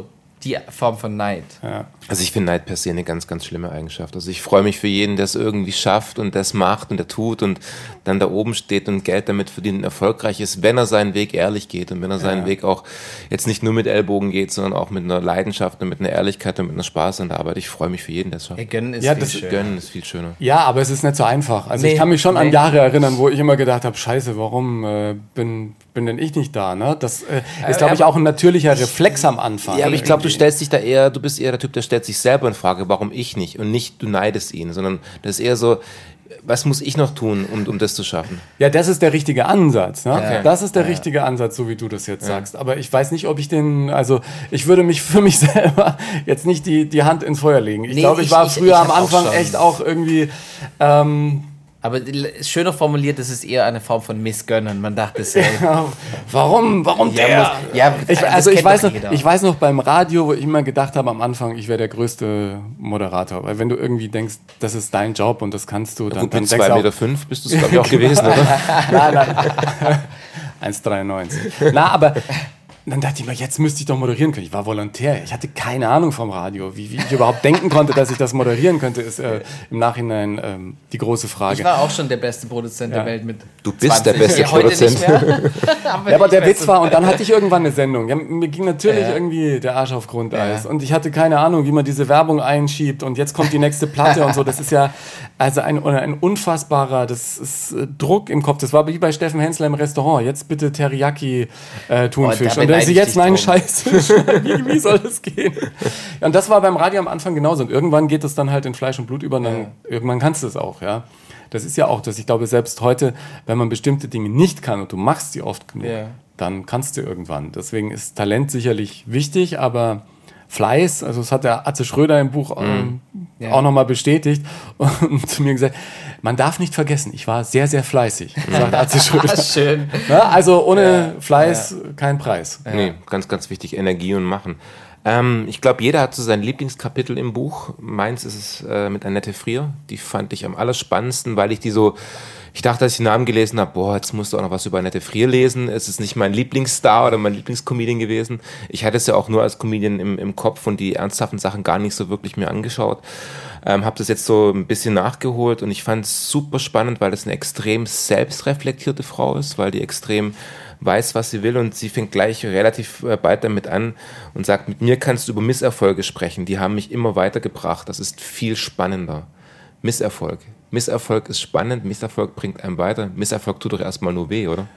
die Form von Neid. Ja. Also ich finde Neid per se eine ganz, ganz schlimme Eigenschaft. Also ich freue mich für jeden, der es irgendwie schafft und das macht und der tut und dann da oben steht und Geld damit verdient und erfolgreich ist, wenn er seinen Weg ehrlich geht und wenn er seinen ja. Weg auch jetzt nicht nur mit Ellbogen geht, sondern auch mit einer Leidenschaft und mit einer Ehrlichkeit und mit einer Spaß an der Arbeit. Ich freue mich für jeden, der es schafft. Ja, gönnen ist ja, viel das schöner. Gönnen ist viel schöner. Ja, aber es ist nicht so einfach. Also nee, ich kann mich schon nee. an Jahre erinnern, wo ich immer gedacht habe, scheiße, warum äh, bin, bin denn ich nicht da? Ne? Das äh, ist, glaube ich, auch ein natürlicher Reflex am Anfang. Ja, aber ich glaube, du stellst dich da eher, du bist eher der Typ, der stellt sich selber in Frage, warum ich nicht und nicht, du neidest ihn, sondern das ist eher so, was muss ich noch tun, um, um das zu schaffen? Ja, das ist der richtige Ansatz. Ne? Okay. Das ist der ja. richtige Ansatz, so wie du das jetzt ja. sagst. Aber ich weiß nicht, ob ich den, also ich würde mich für mich selber jetzt nicht die, die Hand ins Feuer legen. Ich nee, glaube, ich, ich war früher ich, ich am Anfang auch echt auch irgendwie... Ähm, Aber schöner formuliert, das ist eher eine Form von Missgönnen. Man dachte es ja. ja. Warum? Warum ja, der? Muss, ja, ich, also ich weiß, noch, ich weiß noch beim Radio, wo ich immer gedacht habe am Anfang, ich wäre der größte Moderator. Weil wenn du irgendwie denkst, das ist dein Job und das kannst du, dann, gut, dann mit zwei Meter fünf bist du es, glaube ich, auch gewesen, oder? Nein, nein. eins Komma dreiundneunzig. Na, aber... Dann dachte ich mir, jetzt müsste ich doch moderieren können. Ich war Volontär. Ich hatte keine Ahnung vom Radio. Wie, wie ich überhaupt denken konnte, dass ich das moderieren könnte, ist äh, im Nachhinein ähm, die große Frage. Ich war auch schon der beste Produzent ja. der Welt mit Du bist zwanzig. Der beste ja, Produzent. Heute nicht mehr. aber ja, aber der Witz war, und dann hatte ich irgendwann eine Sendung. Ja, mir ging natürlich ja. irgendwie der Arsch auf Grundeis. Ja. Und ich hatte keine Ahnung, wie man diese Werbung einschiebt. Und jetzt kommt die nächste Platte und so. Das ist ja also ein, ein unfassbarer, das ist äh, Druck im Kopf. Das war wie bei Steffen Hensler im Restaurant. Jetzt bitte Teriyaki-Thunfisch. Äh, und dann ist jetzt, nein, scheiße. wie, wie soll das gehen? Ja, und das war beim Radio am Anfang genauso. Und irgendwann geht es dann halt in Fleisch und Blut über und dann ja. irgendwann kannst du es auch, ja. Das ist ja auch das. Ich glaube, selbst heute, wenn man bestimmte Dinge nicht kann und du machst sie oft genug, ja. dann kannst du irgendwann. Deswegen ist Talent sicherlich wichtig, aber Fleiß, also das hat der Atze Schröder im Buch ähm, ja. auch nochmal bestätigt und zu mir gesagt, man darf nicht vergessen, ich war sehr, sehr fleißig, sagt Atze Schröder. Schön. Na, also ohne ja. Fleiß ja. kein Preis. Ja. Nee, ganz, ganz wichtig, Energie und Machen. Ähm, ich glaube, jeder hat so sein Lieblingskapitel im Buch. Meins ist es äh, mit Annette Frier. Die fand ich am allerspannendsten, weil ich die so... Ich dachte, als ich den Namen gelesen habe, boah, jetzt musst du auch noch was über Annette Frier lesen. Es ist nicht mein Lieblingsstar oder mein Lieblingscomedian gewesen. Ich hatte es ja auch nur als Comedian im, im Kopf und die ernsthaften Sachen gar nicht so wirklich mir angeschaut. Ähm, habe das jetzt so ein bisschen nachgeholt und ich fand es super spannend, weil das eine extrem selbstreflektierte Frau ist, weil die extrem weiß, was sie will und sie fängt gleich relativ bald damit an und sagt, mit mir kannst du über Misserfolge sprechen. Die haben mich immer weitergebracht. Das ist viel spannender. Misserfolg. Misserfolg ist spannend, Misserfolg bringt einem weiter. Misserfolg tut doch erstmal nur weh, oder?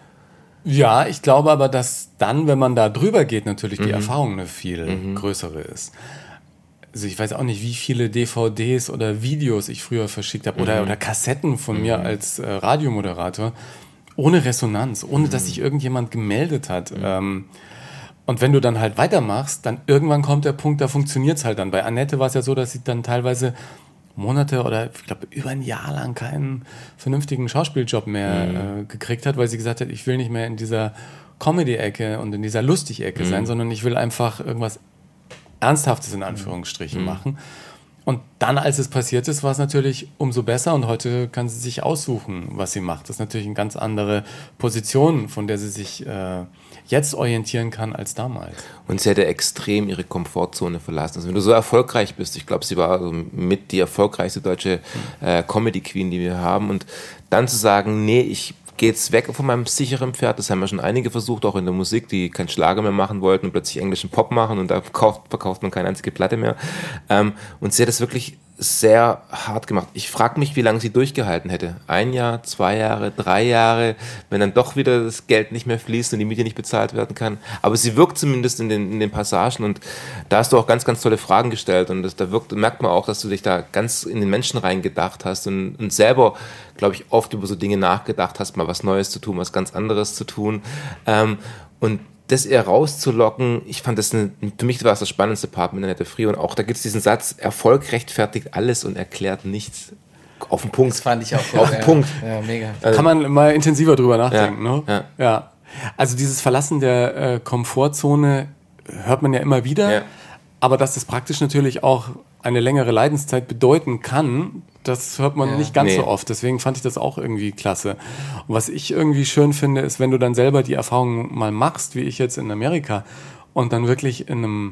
Ja, ich glaube aber, dass dann, wenn man da drüber geht, natürlich mhm. die Erfahrung eine viel mhm. größere ist. Also ich weiß auch nicht, wie viele D V Ds oder Videos ich früher verschickt habe mhm. oder, oder Kassetten von mhm. mir als äh, Radiomoderator ohne Resonanz, ohne mhm. dass sich irgendjemand gemeldet hat. Mhm. Ähm, und wenn du dann halt weitermachst, dann irgendwann kommt der Punkt, da funktioniert es halt dann. Bei Annette war es ja so, dass sie dann teilweise Monate oder ich glaube über ein Jahr lang keinen vernünftigen Schauspieljob mehr mhm. äh, gekriegt hat, weil sie gesagt hat, ich will nicht mehr in dieser Comedy-Ecke und in dieser Lustig-Ecke mhm. sein, sondern ich will einfach irgendwas Ernsthaftes in Anführungsstrichen mhm. machen. Und dann, als es passiert ist, war es natürlich umso besser und heute kann sie sich aussuchen, was sie macht. Das ist natürlich eine ganz andere Position, von der sie sich äh, jetzt orientieren kann als damals. Und sie hat ja extrem ihre Komfortzone verlassen. Also wenn du so erfolgreich bist, ich glaube, sie war also mit die erfolgreichste deutsche äh, Comedy-Queen, die wir haben. Und dann zu sagen, nee, ich gehe jetzt weg von meinem sicheren Pferd, das haben ja schon einige versucht, auch in der Musik, die keinen Schlager mehr machen wollten und plötzlich englischen Pop machen und da verkauft, verkauft man keine einzige Platte mehr. Ähm, und sie hat das wirklich sehr hart gemacht. Ich frage mich, wie lange sie durchgehalten hätte. Ein Jahr, zwei Jahre, drei Jahre, wenn dann doch wieder das Geld nicht mehr fließt und die Miete nicht bezahlt werden kann. Aber sie wirkt zumindest in den, in den Passagen und da hast du auch ganz, ganz tolle Fragen gestellt und das, da wirkt, merkt man auch, dass du dich da ganz in den Menschen reingedacht hast und, und selber, glaube ich, oft über so Dinge nachgedacht hast, mal was Neues zu tun, was ganz anderes zu tun. Ähm, und das eher rauszulocken, ich fand das, eine, für mich war es das spannendste Part mit Annette Frier und auch da gibt es diesen Satz, Erfolg rechtfertigt alles und erklärt nichts. Auf den Punkt. Das fand ich auch cool. Auf den ja. Punkt. Ja, mega. Also, kann man mal intensiver drüber nachdenken. Ja, ne? ja. ja. Also dieses Verlassen der äh, Komfortzone hört man ja immer wieder, ja. aber dass das praktisch natürlich auch eine längere Leidenszeit bedeuten kann, das hört man ja. nicht ganz nee. so oft. Deswegen fand ich das auch irgendwie klasse. Und was ich irgendwie schön finde, ist, wenn du dann selber die Erfahrung mal machst, wie ich jetzt in Amerika, und dann wirklich in einem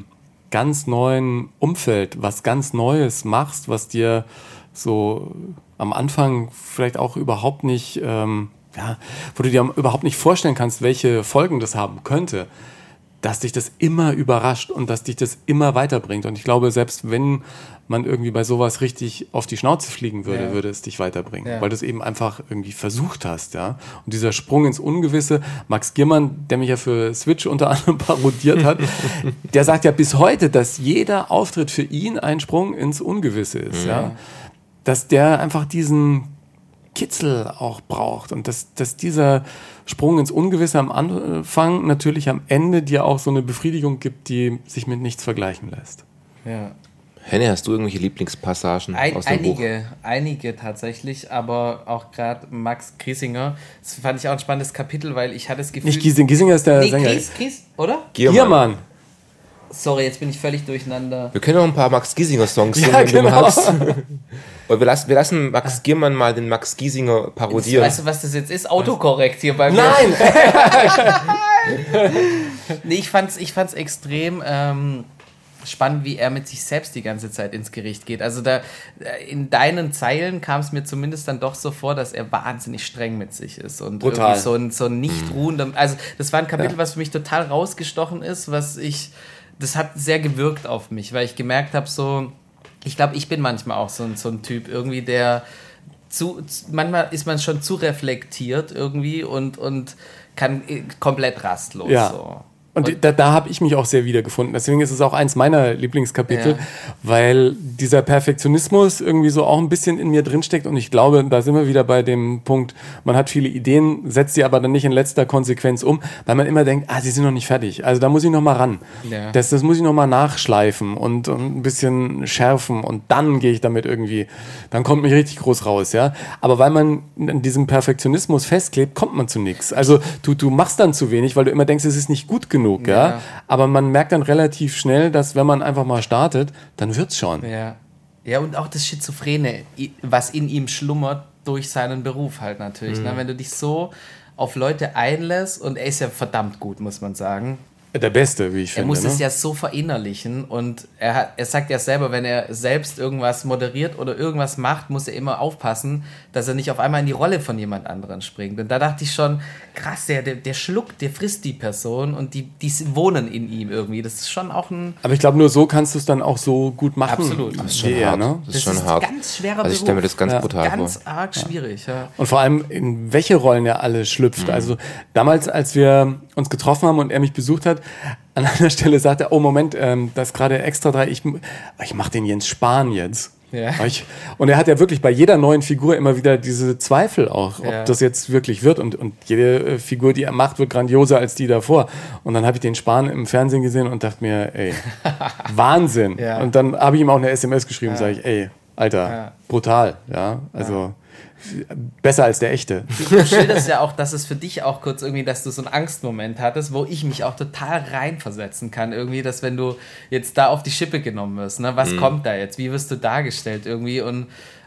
ganz neuen Umfeld was ganz Neues machst, was dir so am Anfang vielleicht auch überhaupt nicht, ähm, ja, wo du dir überhaupt nicht vorstellen kannst, welche Folgen das haben könnte, dass dich das immer überrascht und dass dich das immer weiterbringt. Und ich glaube, selbst wenn man irgendwie bei sowas richtig auf die Schnauze fliegen würde, ja. würde es dich weiterbringen, ja. weil du es eben einfach irgendwie versucht hast. Ja? Und dieser Sprung ins Ungewisse, Max Giermann, der mich ja für Switch unter anderem parodiert hat, der sagt ja bis heute, dass jeder Auftritt für ihn ein Sprung ins Ungewisse ist. Mhm. Ja? Dass der einfach diesen Kitzel auch braucht und dass, dass dieser Sprung ins Ungewisse am Anfang natürlich am Ende dir auch so eine Befriedigung gibt, die sich mit nichts vergleichen lässt. Ja. Henne, hast du irgendwelche Lieblingspassagen Ein, aus dem einige, Buch? Einige tatsächlich, aber auch gerade Max Giesinger, das fand ich auch ein spannendes Kapitel, weil ich hatte das Gefühl... Nicht Giesinger, Giesinger ist der nee, Sänger. Gies, Gies, oder? Giermann. Giermann. Sorry, jetzt bin ich völlig durcheinander. Wir können noch ein paar Max Giesinger-Songs singen, ja, genau. wir, lassen, wir lassen Max Giermann mal den Max Giesinger parodieren. Weißt du, was das jetzt ist? Autokorrekt hier bei mir. Nein! nee, ich fand's, ich fand's extrem ähm, spannend, wie er mit sich selbst die ganze Zeit ins Gericht geht. Also da in deinen Zeilen kam es mir zumindest dann doch so vor, dass er wahnsinnig streng mit sich ist. Und Brutal. irgendwie so ein, so ein nicht ruhender... Also das war ein Kapitel, ja. was für mich total rausgestochen ist, was ich... Das hat sehr gewirkt auf mich, weil ich gemerkt habe, so, ich glaube, ich bin manchmal auch so ein, so ein Typ, irgendwie, der zu, manchmal ist man schon zu reflektiert irgendwie und, und kann komplett rastlos. Ja. So. Und, und da, da habe ich mich auch sehr wiedergefunden. Deswegen ist es auch eins meiner Lieblingskapitel, ja. weil dieser Perfektionismus irgendwie so auch ein bisschen in mir drinsteckt. Und ich glaube, da sind wir wieder bei dem Punkt, man hat viele Ideen, setzt sie aber dann nicht in letzter Konsequenz um, weil man immer denkt, ah, sie sind noch nicht fertig. Also da muss ich noch mal ran. Ja. Das, das muss ich noch mal nachschleifen und, und ein bisschen schärfen. Und dann gehe ich damit irgendwie, dann kommt mich richtig groß raus. Ja? Aber weil man an diesem Perfektionismus festklebt, kommt man zu nichts. Also du, du machst dann zu wenig, weil du immer denkst, es ist nicht gut genug. Genug, ja. ja. Aber man merkt dann relativ schnell, dass wenn man einfach mal startet, dann wird's schon. Ja. Ja, und auch das Schizophrene, was in ihm schlummert durch seinen Beruf halt natürlich. Mhm. Ne? Wenn du dich so auf Leute einlässt, und er ist ja verdammt gut, muss man sagen. Der Beste, wie ich finde. Er muss ne? es ja so verinnerlichen und er, hat, er sagt ja selber, wenn er selbst irgendwas moderiert oder irgendwas macht, muss er immer aufpassen, dass er nicht auf einmal in die Rolle von jemand anderen springt. Und da dachte ich schon, krass, der, der, der schluckt, der frisst die Person und die, die wohnen in ihm irgendwie. Das ist schon auch ein... Aber ich glaube, nur so kannst du es dann auch so gut machen. Absolut. Das ist schon er, hart. Ne? Das, das ist schon ist hart. ein ganz schwerer also Beruf. Ich stelle mir das ganz ja. brutal ganz vor. Ganz arg schwierig, ja. ja. Und vor allem, in welche Rollen er alle schlüpft. Mhm. Also damals, als wir uns getroffen haben und er mich besucht hat, an einer Stelle sagt er, oh Moment, ähm, das ist gerade Extra drei, ich, ich mache den Jens Spahn jetzt. Ja. Ich, und er hat ja wirklich bei jeder neuen Figur immer wieder diese Zweifel auch, ob ja. das jetzt wirklich wird. Und, und jede äh, Figur, die er macht, wird grandioser als die davor. Und dann habe ich den Spahn im Fernsehen gesehen und dachte mir, ey, Wahnsinn. Ja. Und dann habe ich ihm auch eine S M S geschrieben, ja. sage ich, ey, Alter, ja. brutal. Ja, also... Ja. Besser als der echte. Du schilderst ja auch, dass es für dich auch kurz irgendwie, dass du so einen Angstmoment hattest, wo ich mich auch total reinversetzen kann. Irgendwie, dass wenn du jetzt da auf die Schippe genommen wirst, ne, was mhm. kommt da jetzt? Wie wirst du dargestellt irgendwie? Und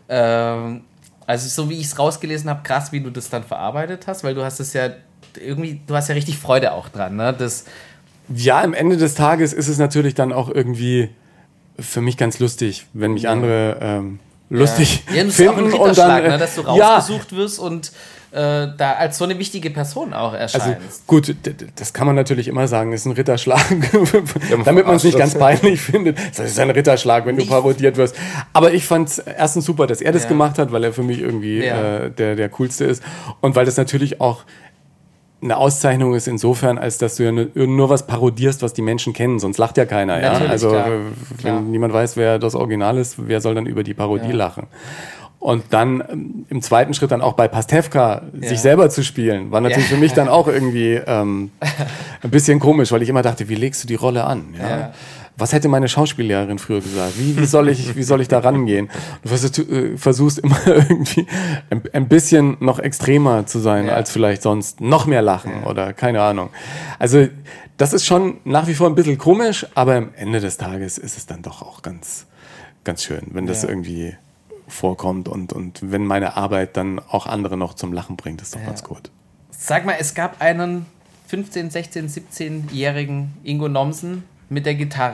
ähm, also so wie ich es rausgelesen habe, krass, wie du das dann verarbeitet hast, weil du hast es ja irgendwie, du hast ja richtig Freude auch dran, ne? Das ja, am Ende des Tages ist es natürlich dann auch irgendwie für mich ganz lustig, wenn mich andere ähm, lustig ja. Ja, das finden ist auch ein und dann, äh, ne, dass du rausgesucht ja. wirst und äh, da als so eine wichtige Person auch erscheinst. Also gut, d- das kann man natürlich immer sagen, das ist ein Ritterschlag, damit man es nicht ganz peinlich findet. Das ist ein Ritterschlag, wenn du parodiert wirst. Aber ich fand es erstens super, dass er das ja. gemacht hat, weil er für mich irgendwie ja. äh, der, der Coolste ist und weil das natürlich auch eine Auszeichnung ist insofern, als dass du ja nur, nur was parodierst, was die Menschen kennen, sonst lacht ja keiner. Ja? Also klar. wenn klar. niemand weiß, wer das Original ist, wer soll dann über die Parodie ja. lachen? Und dann ähm, im zweiten Schritt dann auch bei Pastewka ja. sich selber zu spielen, war natürlich ja. für mich dann auch irgendwie ähm, ein bisschen komisch, weil ich immer dachte, wie legst du die Rolle an? Ja? Ja. Was hätte meine Schauspiellehrerin früher gesagt? Wie, wie, soll, ich, wie soll ich da rangehen? Du versuchst, äh, versuchst immer irgendwie ein, ein bisschen noch extremer zu sein, ja. als vielleicht sonst. Noch mehr lachen ja. oder keine Ahnung. Also das ist schon nach wie vor ein bisschen komisch, aber am Ende des Tages ist es dann doch auch ganz, ganz schön, wenn das ja. irgendwie vorkommt und, und wenn meine Arbeit dann auch andere noch zum Lachen bringt, ist doch ja. ganz gut. Sag mal, es gab einen fünfzehn-, sechzehn-, siebzehnjährigen Ingo Nomsen mit der Gitarre.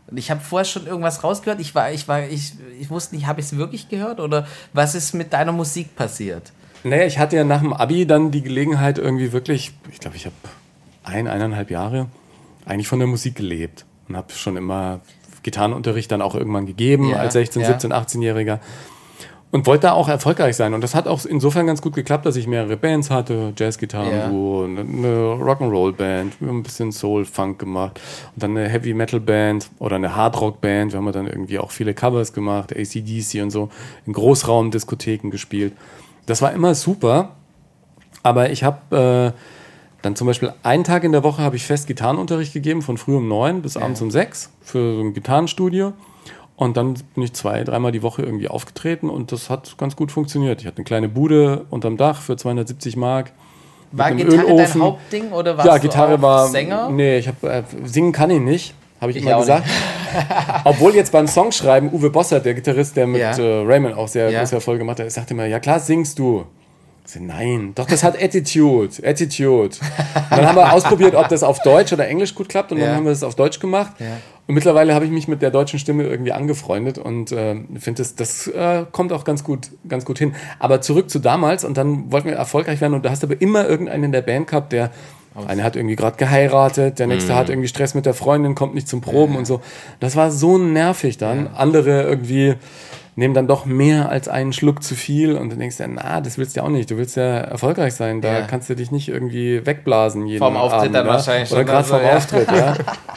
Ich habe vorher schon irgendwas rausgehört. Ich war, ich war, ich, ich wusste nicht, habe ich es wirklich gehört oder was ist mit deiner Musik passiert? Naja, ich hatte ja nach dem Abi dann die Gelegenheit irgendwie wirklich, ich glaube, ich habe ein, eineinhalb Jahre eigentlich von der Musik gelebt und habe schon immer Gitarrenunterricht dann auch irgendwann gegeben ja, als sechzehn-, ja. siebzehn-, achtzehnjähriger und wollte da auch erfolgreich sein. Und das hat auch insofern ganz gut geklappt, dass ich mehrere Bands hatte, Jazzgitarren-Duo, ja. eine Rock'n'Roll-Band, wir haben ein bisschen Soul-Funk gemacht und dann eine Heavy-Metal-Band oder eine Hard-Rock-Band. Wir haben dann irgendwie auch viele Covers gemacht, A C D C und so, in Großraumdiskotheken gespielt. Das war immer super, aber ich habe äh, dann zum Beispiel einen Tag in der Woche habe ich fest Gitarrenunterricht gegeben, von früh um neun bis ja. abends um sechs für so ein Gitarrenstudio. Und dann bin ich zwei, dreimal die Woche irgendwie aufgetreten und das hat ganz gut funktioniert. Ich hatte eine kleine Bude unterm Dach für zweihundertsiebzig Mark. War Gitarre Ölofen. Dein Hauptding oder warst ja, Gitarre du auch war, Sänger? Nee, ich hab, äh, singen kann ich nicht, habe ich, ich immer gesagt. Obwohl jetzt beim Songschreiben Uwe Bossert, der Gitarrist, der mit ja. äh, Raymond auch sehr ja. große Erfolge gemacht hat, sagte immer, ja klar singst du. Ich so, nein, doch das hat Attitude, Attitude. Und dann haben wir ausprobiert, ob das auf Deutsch oder Englisch gut klappt und ja. dann haben wir das auf Deutsch gemacht. Ja. Und mittlerweile habe ich mich mit der deutschen Stimme irgendwie angefreundet und äh, finde, das, das äh, kommt auch ganz gut, ganz gut hin. Aber zurück zu damals und dann wollten wir erfolgreich werden und da hast du aber immer irgendeinen in der Band gehabt, der einer hat irgendwie gerade geheiratet, der nächste mm. hat irgendwie Stress mit der Freundin, kommt nicht zum Proben ja. und so. Das war so nervig dann. Ja. Andere irgendwie nehmen dann doch mehr als einen Schluck zu viel und dann denkst du, na, das willst du ja auch nicht. Du willst ja erfolgreich sein. Da ja. kannst du dich nicht irgendwie wegblasen jeden Vorm Auftritt Abend, dann ja? wahrscheinlich Oder schon. gerade so, vorm ja. Auftritt, ja.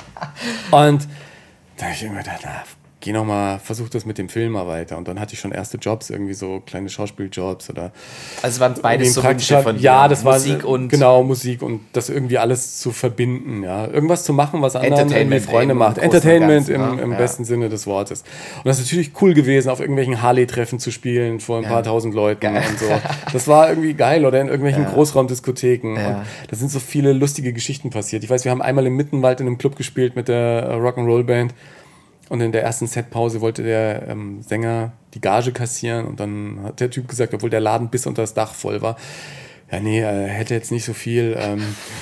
Und da habe ich immer gedacht, na, geh noch mal, versuch das mit dem Film mal weiter. Und dann hatte ich schon erste Jobs, irgendwie so kleine Schauspieljobs oder. Also waren beides so Wünsche von dir? Ja, das Musik war und genau Musik und das irgendwie alles zu verbinden, ja, irgendwas zu machen, was anderen irgendwie Freunde macht. Entertainment Ganzen, im, im ja. besten Sinne des Wortes. Und das ist natürlich cool gewesen, auf irgendwelchen Harley-Treffen zu spielen vor ein ja. paar tausend Leuten geil. Und so. Das war irgendwie geil oder in irgendwelchen ja. Großraumdiskotheken. Ja. Und da sind so viele lustige Geschichten passiert. Ich weiß, wir haben einmal im Mittenwald in einem Club gespielt mit der Rock'n'Roll-Band. Und in der ersten Setpause wollte der ähm, Sänger die Gage kassieren und dann hat der Typ gesagt, obwohl der Laden bis unter das Dach voll war, ja nee, er hätte jetzt nicht so viel. Ähm,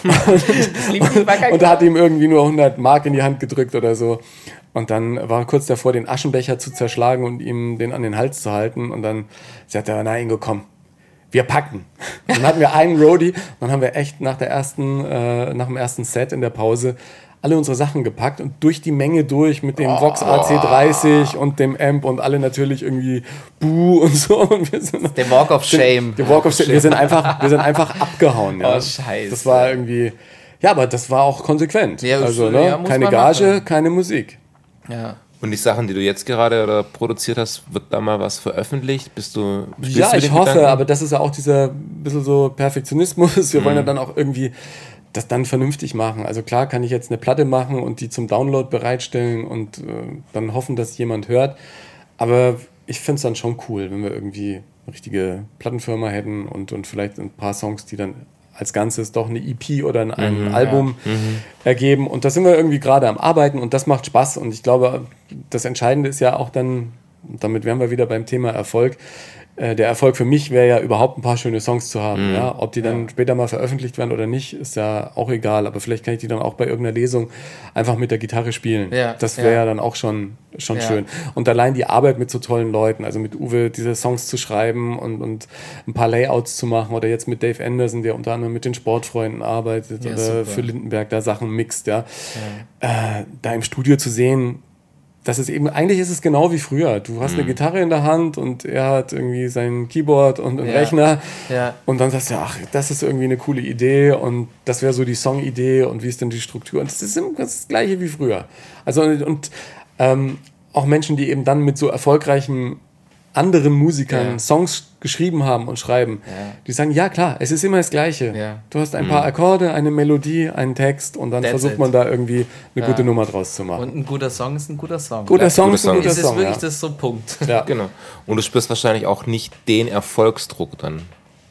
und, und da hat ihm irgendwie nur hundert Mark in die Hand gedrückt oder so. Und dann war er kurz davor, den Aschenbecher zu zerschlagen und ihm den an den Hals zu halten. Und dann sagt er, na Ingo, komm, wir packen. Und dann hatten wir einen Roadie und dann haben wir echt nach, der ersten, äh, nach dem ersten Set in der Pause alle unsere Sachen gepackt und durch die Menge durch mit dem oh. Vox A C dreißig und dem Amp und alle natürlich irgendwie Buh und so. Und wir sind, der Walk of Shame. Der Walk of Shame. Wir sind einfach, wir sind einfach abgehauen. Ja. Oh, scheiße. Das war irgendwie, ja, aber das war auch konsequent. Ja, also, ne? Ja, keine Gage, machen. Keine Musik. Ja. Und die Sachen, die du jetzt gerade oder produziert hast, wird da mal was veröffentlicht? Bist du, ja, du ich hoffe, Gedanken? Aber das ist ja auch dieser bisschen so Perfektionismus. Wir mhm. wollen ja dann auch irgendwie das dann vernünftig machen. Also klar kann ich jetzt eine Platte machen und die zum Download bereitstellen und äh, dann hoffen, dass jemand hört. Aber ich finde es dann schon cool, wenn wir irgendwie eine richtige Plattenfirma hätten und, und vielleicht ein paar Songs, die dann als Ganzes doch eine E P oder ein, ein mhm, Album ja. mhm. ergeben. Und da sind wir irgendwie gerade am Arbeiten und das macht Spaß. Und ich glaube, das Entscheidende ist ja auch dann, und damit wären wir wieder beim Thema Erfolg, der Erfolg für mich wäre ja überhaupt ein paar schöne Songs zu haben. Mhm. Ja? Ob die dann ja. später mal veröffentlicht werden oder nicht, ist ja auch egal. Aber vielleicht kann ich die dann auch bei irgendeiner Lesung einfach mit der Gitarre spielen. Ja. Das wäre ja. ja dann auch schon, schon ja. schön. Und allein die Arbeit mit so tollen Leuten, also mit Uwe diese Songs zu schreiben und, und ein paar Layouts zu machen oder jetzt mit Dave Anderson, der unter anderem mit den Sportfreunden arbeitet ja, oder super. Für Lindenberg da Sachen mixt. Ja? Ja. Äh, da im Studio zu sehen, das ist eben, eigentlich ist es genau wie früher. Du hast mhm. eine Gitarre in der Hand und er hat irgendwie sein Keyboard und einen ja. Rechner. Ja. Und dann sagst du, ach, das ist irgendwie eine coole Idee und das wäre so die Songidee und wie ist denn die Struktur? Und das ist das Gleiche wie früher. Also und, und ähm, auch Menschen, die eben dann mit so erfolgreichen anderen Musikern ja. Songs geschrieben haben und schreiben, ja. die sagen, ja klar, es ist immer das Gleiche. Ja. Du hast ein mhm. paar Akkorde, eine Melodie, einen Text und dann That's versucht it. Man da irgendwie eine ja. gute Nummer draus zu machen. Und ein guter Song ist ein guter Song. Guter Song ist ein guter Song. Es ist wirklich ja. das so Punkt. Ja. Genau. Und du spürst wahrscheinlich auch nicht den Erfolgsdruck dann.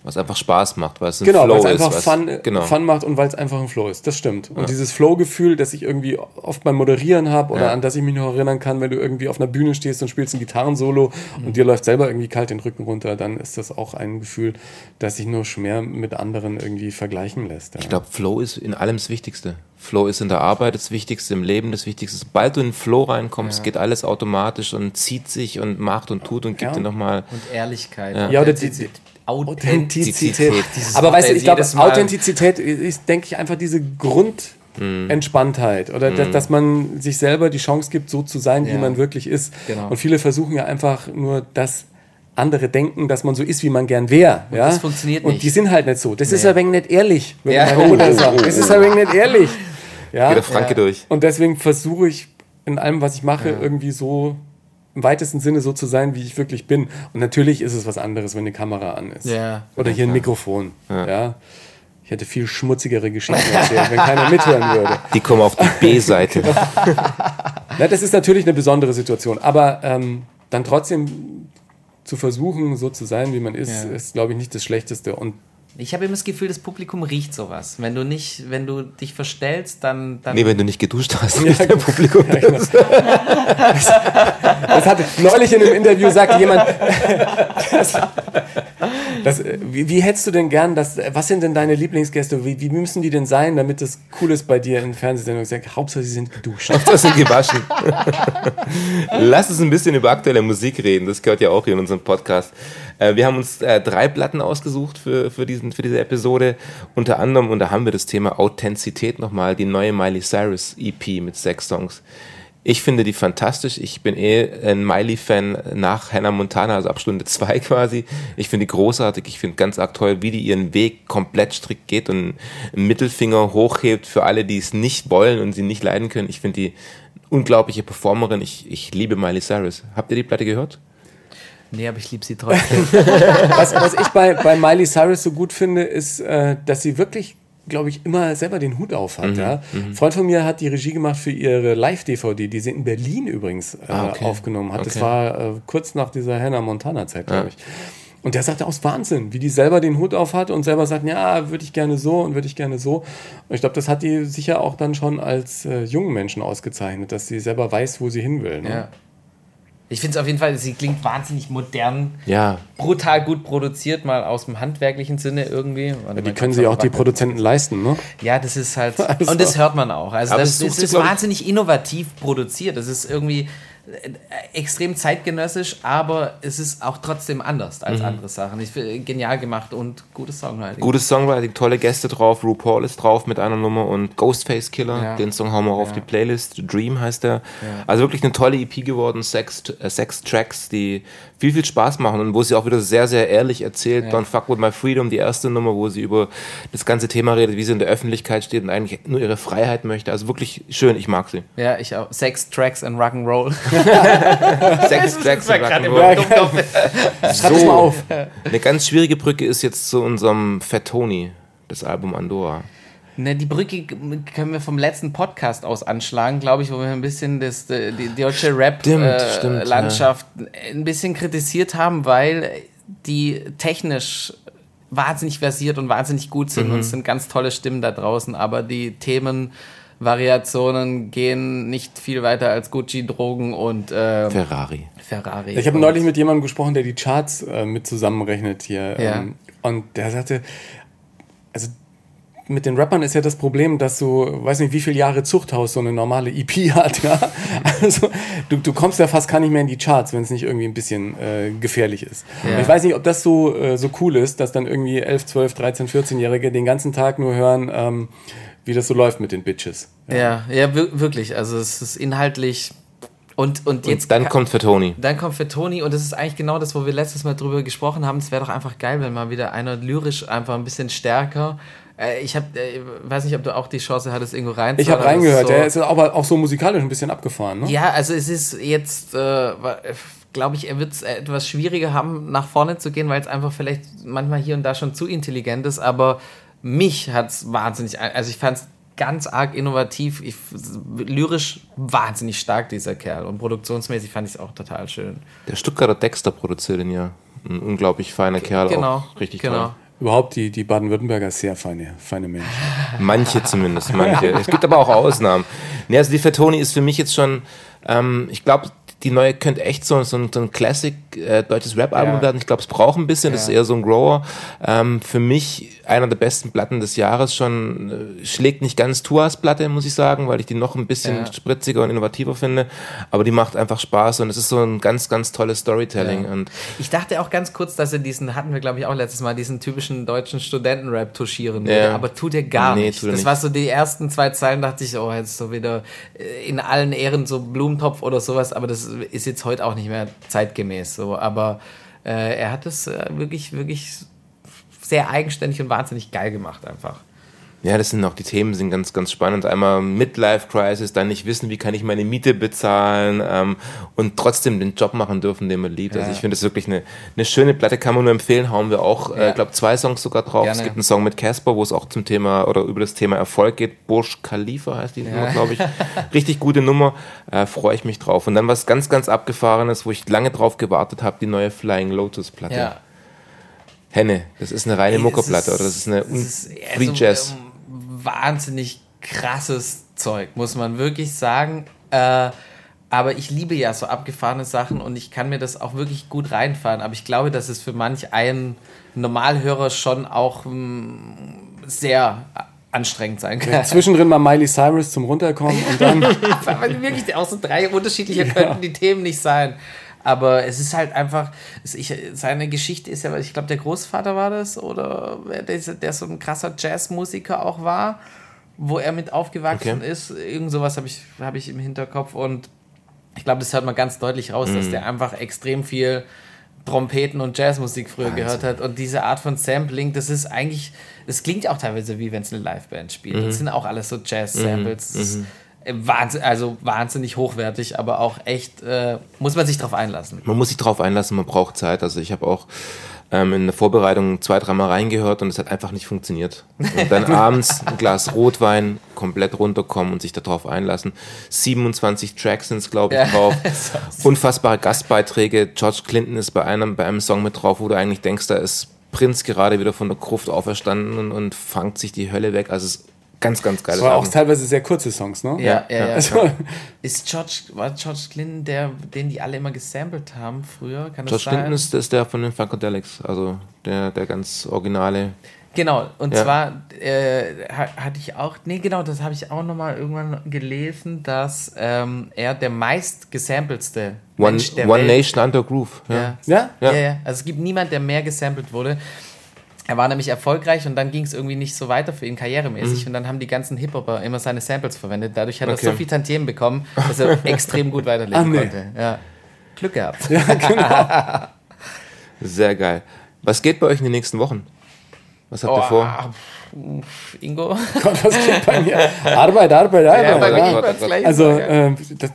Was einfach Spaß macht, weil es ein genau, Flow ist. Genau, weil es einfach Fun, genau. Fun macht und weil es einfach ein Flow ist. Das stimmt. Und ja. dieses Flow-Gefühl, das ich irgendwie oft beim Moderieren habe oder ja. an das ich mich noch erinnern kann, wenn du irgendwie auf einer Bühne stehst und spielst ein Gitarrensolo mhm. und dir läuft selber irgendwie kalt den Rücken runter, dann ist das auch ein Gefühl, das sich nur schwer mit anderen irgendwie vergleichen lässt. Ja. Ich glaube, Flow ist in allem das Wichtigste. Flow ist in der Arbeit das Wichtigste, im Leben das Wichtigste. Sobald du in den Flow reinkommst, ja. geht alles automatisch und zieht sich und macht und tut und gibt ja. dir nochmal... Und Ehrlichkeit. Ja, ja oder die, die Authentizität. Authentizität. Aber weißt du, ich glaube, Authentizität ist, denke ich, einfach diese Grundentspanntheit oder mm. dass, dass man sich selber die Chance gibt, so zu sein, ja. wie man wirklich ist. Genau. Und viele versuchen ja einfach nur das andere denken, dass man so ist, wie man gern wäre. Ja? Das funktioniert nicht. Und die sind halt nicht so. Das nee. ist ein wenig nicht ehrlich, würde ja. meine Mutter sagen. Das ist ein wenig nicht ehrlich. Ja? Geht der Franke ja. durch. Und deswegen versuche ich in allem, was ich mache, ja. irgendwie so im weitesten Sinne so zu sein, wie ich wirklich bin. Und natürlich ist es was anderes, wenn eine Kamera an ist. Ja. Oder hier ein Mikrofon. Ja. Ja. Ich hätte viel schmutzigere Geschichten erzählt, wenn keiner mithören würde. Die kommen auf die B-Seite. Genau. Na, das ist natürlich eine besondere Situation. Aber ähm, dann trotzdem zu versuchen, so zu sein, wie man ist, ja. ist, glaube ich, nicht das Schlechteste. Und ich habe immer das Gefühl, das Publikum riecht sowas. Wenn du nicht, wenn du dich verstellst, dann... dann nee, wenn du nicht geduscht hast, ja, riecht dein Publikum ja, genau. das. Das hatte neulich in einem Interview, sagte jemand, das, das, wie, wie hättest du denn gern, das, was sind denn deine Lieblingsgäste, wie, wie müssen die denn sein, damit das cool ist bei dir in Fernsehsendungen? Ich sage, Hauptsache, sie sind geduscht. Hauptsache, sie sind gewaschen. Lass uns ein bisschen über aktuelle Musik reden, das gehört ja auch hier in unserem Podcast. Wir haben uns äh, drei Platten ausgesucht für, für, diesen, für diese Episode. Unter anderem, und da haben wir das Thema Authentizität nochmal, die neue Miley Cyrus E P mit sechs Songs. Ich finde die fantastisch. Ich bin eh ein Miley-Fan nach Hannah Montana, also ab Stunde zwei quasi. Ich finde die großartig. Ich finde ganz arg toll, wie die ihren Weg komplett strikt geht und einen Mittelfinger hochhebt für alle, die es nicht wollen und sie nicht leiden können. Ich finde die unglaubliche Performerin. Ich, ich liebe Miley Cyrus. Habt ihr die Platte gehört? Nee, aber ich liebe sie trotzdem. was, was ich bei, bei Miley Cyrus so gut finde, ist, äh, dass sie wirklich, glaube ich, immer selber den Hut auf hat. Mhm, ja? Ein Freund von mir hat die Regie gemacht für ihre Live-D V D, die sie in Berlin übrigens äh, ah, okay. aufgenommen hat. Okay. Das war äh, kurz nach dieser Hannah Montana-Zeit, glaube ich. Ja. Und der sagte aus Wahnsinn, wie die selber den Hut auf hat und selber sagt, ja, würde ich gerne so und würde ich gerne so. Und ich glaube, das hat die sicher auch dann schon als äh, jungen Menschen ausgezeichnet, dass sie selber weiß, wo sie hin will. Ne? Ja. Ich finde es auf jeden Fall, sie klingt wahnsinnig modern, ja. brutal gut produziert, mal aus dem handwerklichen Sinne irgendwie. Ja, die können sich auch die Produzenten leisten, ne? Ja, das ist halt, also. Und das hört man auch. Also das, das ist wahnsinnig innovativ produziert. Das ist irgendwie extrem zeitgenössisch, aber es ist auch trotzdem anders als mhm. andere Sachen. Ich finde, genial gemacht und gutes Songwriting. Gutes Songwriting, tolle Gäste drauf. RuPaul ist drauf mit einer Nummer und Ghostface Killer, ja. den Song hauen wir auch ja. auf die Playlist. Dream heißt der. Ja. Also wirklich eine tolle E P geworden, sechs, äh, sechs Tracks, die viel, viel Spaß machen und wo sie auch wieder sehr, sehr ehrlich erzählt. Ja. Don't Fuck With My Freedom, die erste Nummer, wo sie über das ganze Thema redet, wie sie in der Öffentlichkeit steht und eigentlich nur ihre Freiheit möchte. Also wirklich schön, ich mag sie. Ja, ich auch. Sechs Tracks and Rock'n'Roll. Sechs Tracks and Rock'n'Roll. Schreib es mal auf. Eine ganz schwierige Brücke ist jetzt zu unserem Fat Tony, das Album Andorra. Ne, die Brücke können wir vom letzten Podcast aus anschlagen, glaube ich, wo wir ein bisschen das, die, die deutsche Rap-Landschaft äh, ja. ein bisschen kritisiert haben, weil die technisch wahnsinnig versiert und wahnsinnig gut sind mhm. und es sind ganz tolle Stimmen da draußen, aber die Themenvariationen gehen nicht viel weiter als Gucci, Drogen und äh, Ferrari. Ferrari. Ich habe neulich mit jemandem gesprochen, der die Charts äh, mit zusammenrechnet hier. Ja. Ähm, und der sagte, also mit den Rappern ist ja das Problem, dass du, weiß nicht, wie viele Jahre Zuchthaus so eine normale E P hat. Ja? Also du, du kommst ja fast gar nicht mehr in die Charts, wenn es nicht irgendwie ein bisschen äh, gefährlich ist. Ja. Ich weiß nicht, ob das so, äh, so cool ist, dass dann irgendwie elf, zwölf, dreizehn, vierzehn-Jährige den ganzen Tag nur hören, ähm, wie das so läuft mit den Bitches. Ja, ja, ja w- wirklich. Also es ist inhaltlich... Und, und, jetzt und dann ka- kommt Fat Tony. Dann kommt Fat Tony und das ist eigentlich genau das, wo wir letztes Mal drüber gesprochen haben. Es wäre doch einfach geil, wenn mal wieder einer lyrisch einfach ein bisschen stärker... Ich habe, äh, weiß nicht, ob du auch die Chance hattest, irgendwo reinzuhören. Ich habe reingehört, so, ja, ist aber auch so musikalisch ein bisschen abgefahren, ne? Ja, also es ist jetzt, äh, glaube ich, er wird es etwas schwieriger haben, nach vorne zu gehen, weil es einfach vielleicht manchmal hier und da schon zu intelligent ist, aber mich hat es wahnsinnig, also ich fand es ganz arg innovativ, ich, lyrisch wahnsinnig stark, dieser Kerl, und produktionsmäßig fand ich es auch total schön. Der Stuttgarter Dexter produziert ihn ja. Ein unglaublich feiner Kerl, genau, auch richtig genau. toll. Überhaupt die, die Baden-Württemberger sehr feine, feine Menschen. Manche zumindest, manche. Es gibt aber auch Ausnahmen. Nee, also die Fatoni ist für mich jetzt schon, ähm, ich glaube, die neue könnte echt so, so ein, so ein Classic äh, deutsches Rap-Album ja. werden. Ich glaube, es braucht ein bisschen, ja. das ist eher so ein Grower. Ähm, für mich einer der besten Platten des Jahres schon, äh, schlägt nicht ganz Tuas Platte, muss ich sagen, weil ich die noch ein bisschen ja. spritziger und innovativer finde. Aber die macht einfach Spaß und es ist so ein ganz, ganz tolles Storytelling. Ja. Und ich dachte auch ganz kurz, dass er diesen, hatten wir glaube ich auch letztes Mal, diesen typischen deutschen Studenten-Rap touchieren würde, ja. aber tut er gar nee, nicht. Das nicht. war so die ersten zwei Zeilen, dachte ich, oh, jetzt so wieder in allen Ehren so Blumentopf oder sowas, aber das ist jetzt heute auch nicht mehr zeitgemäß. So. Aber äh, er hat es äh, wirklich, wirklich sehr eigenständig und wahnsinnig geil gemacht einfach. Ja, das sind auch die Themen, sind ganz, ganz spannend. Einmal Midlife-Crisis, dann nicht wissen, wie kann ich meine Miete bezahlen ähm, und trotzdem den Job machen dürfen, den man liebt. Ja. Also ich finde das wirklich eine, eine schöne Platte, kann man nur empfehlen. Hauen wir auch, ich ja. äh, glaube, zwei Songs sogar drauf. Gerne. Es gibt einen Song mit Casper, wo es auch zum Thema oder über das Thema Erfolg geht. Burj Khalifa heißt die ja. Nummer, glaube ich. Richtig gute Nummer, äh, freue ich mich drauf. Und dann was ganz, ganz Abgefahrenes, wo ich lange drauf gewartet habe, die neue Flying Lotus-Platte. Ja. Henne, das ist eine reine Muckerplatte oder das ist eine Free Jazz. Also, wahnsinnig krasses Zeug, muss man wirklich sagen. Äh, aber ich liebe ja so abgefahrene Sachen und ich kann mir das auch wirklich gut reinfahren. Aber ich glaube, dass es für manch einen Normalhörer schon auch mh, sehr anstrengend sein kann. Ja, zwischendrin mal Miley Cyrus zum Runterkommen und dann... wirklich auch so drei unterschiedliche ja. könnten die Themen nicht sein. Aber es ist halt einfach, ich, seine Geschichte ist ja, ich glaube, der Großvater war das, oder der, der so ein krasser Jazzmusiker auch war, wo er mit aufgewachsen okay. ist. Irgend sowas habe ich, hab ich im Hinterkopf. Und ich glaube, das hört man ganz deutlich raus, mhm. dass der einfach extrem viel Trompeten und Jazzmusik früher Wahnsinn. gehört hat. Und diese Art von Sampling, das ist eigentlich, das klingt auch teilweise wie wenn es eine Liveband spielt. Mhm. Das sind auch alles so Jazz-Samples. Mhm. Wahnsinn, also wahnsinnig hochwertig, aber auch echt, äh, muss man sich drauf einlassen. Man muss sich drauf einlassen, man braucht Zeit. Also ich habe auch ähm, in der Vorbereitung zwei, dreimal reingehört und es hat einfach nicht funktioniert. Und dann abends ein Glas Rotwein, komplett runterkommen und sich darauf einlassen. siebenundzwanzig Tracks sind es, glaube ich, ja. drauf. Unfassbare Gastbeiträge. George Clinton ist bei einem, bei einem Song mit drauf, wo du eigentlich denkst, da ist Prinz gerade wieder von der Gruft auferstanden und, und fangt sich die Hölle weg. Also es ist ganz, ganz geil. Das war auch teilweise sehr kurze Songs, ne? Ja, ja, ja. ja. Also ist George, war George Clinton der, den die alle immer gesampelt haben früher? Kann das George Clinton ist, ist der von den Funkadelics, also der, der ganz originale. Genau, und ja. zwar äh, hatte ich auch, nee genau, das habe ich auch nochmal irgendwann gelesen, dass ähm, er der meist gesampelste One, Mensch der One Welt. Nation Under Groove. Ja. Ja? Ja? Ja, ja, ja. Also es gibt niemand, der mehr gesampelt wurde. Er war nämlich erfolgreich und dann ging es irgendwie nicht so weiter für ihn karrieremäßig mhm. und dann haben die ganzen Hip-Hopper immer seine Samples verwendet. Dadurch hat okay. er so viel Tantiemen bekommen, dass er extrem gut weiterleben nee. konnte. Ja. Glück gehabt. Ja, genau. Sehr geil. Was geht bei euch in den nächsten Wochen? Was habt ihr oh, vor? Ingo? Gott, was geht bei mir? Arbeit, Arbeit, Arbeit. Ja, bei mir Gott, Gott. Also, äh, das,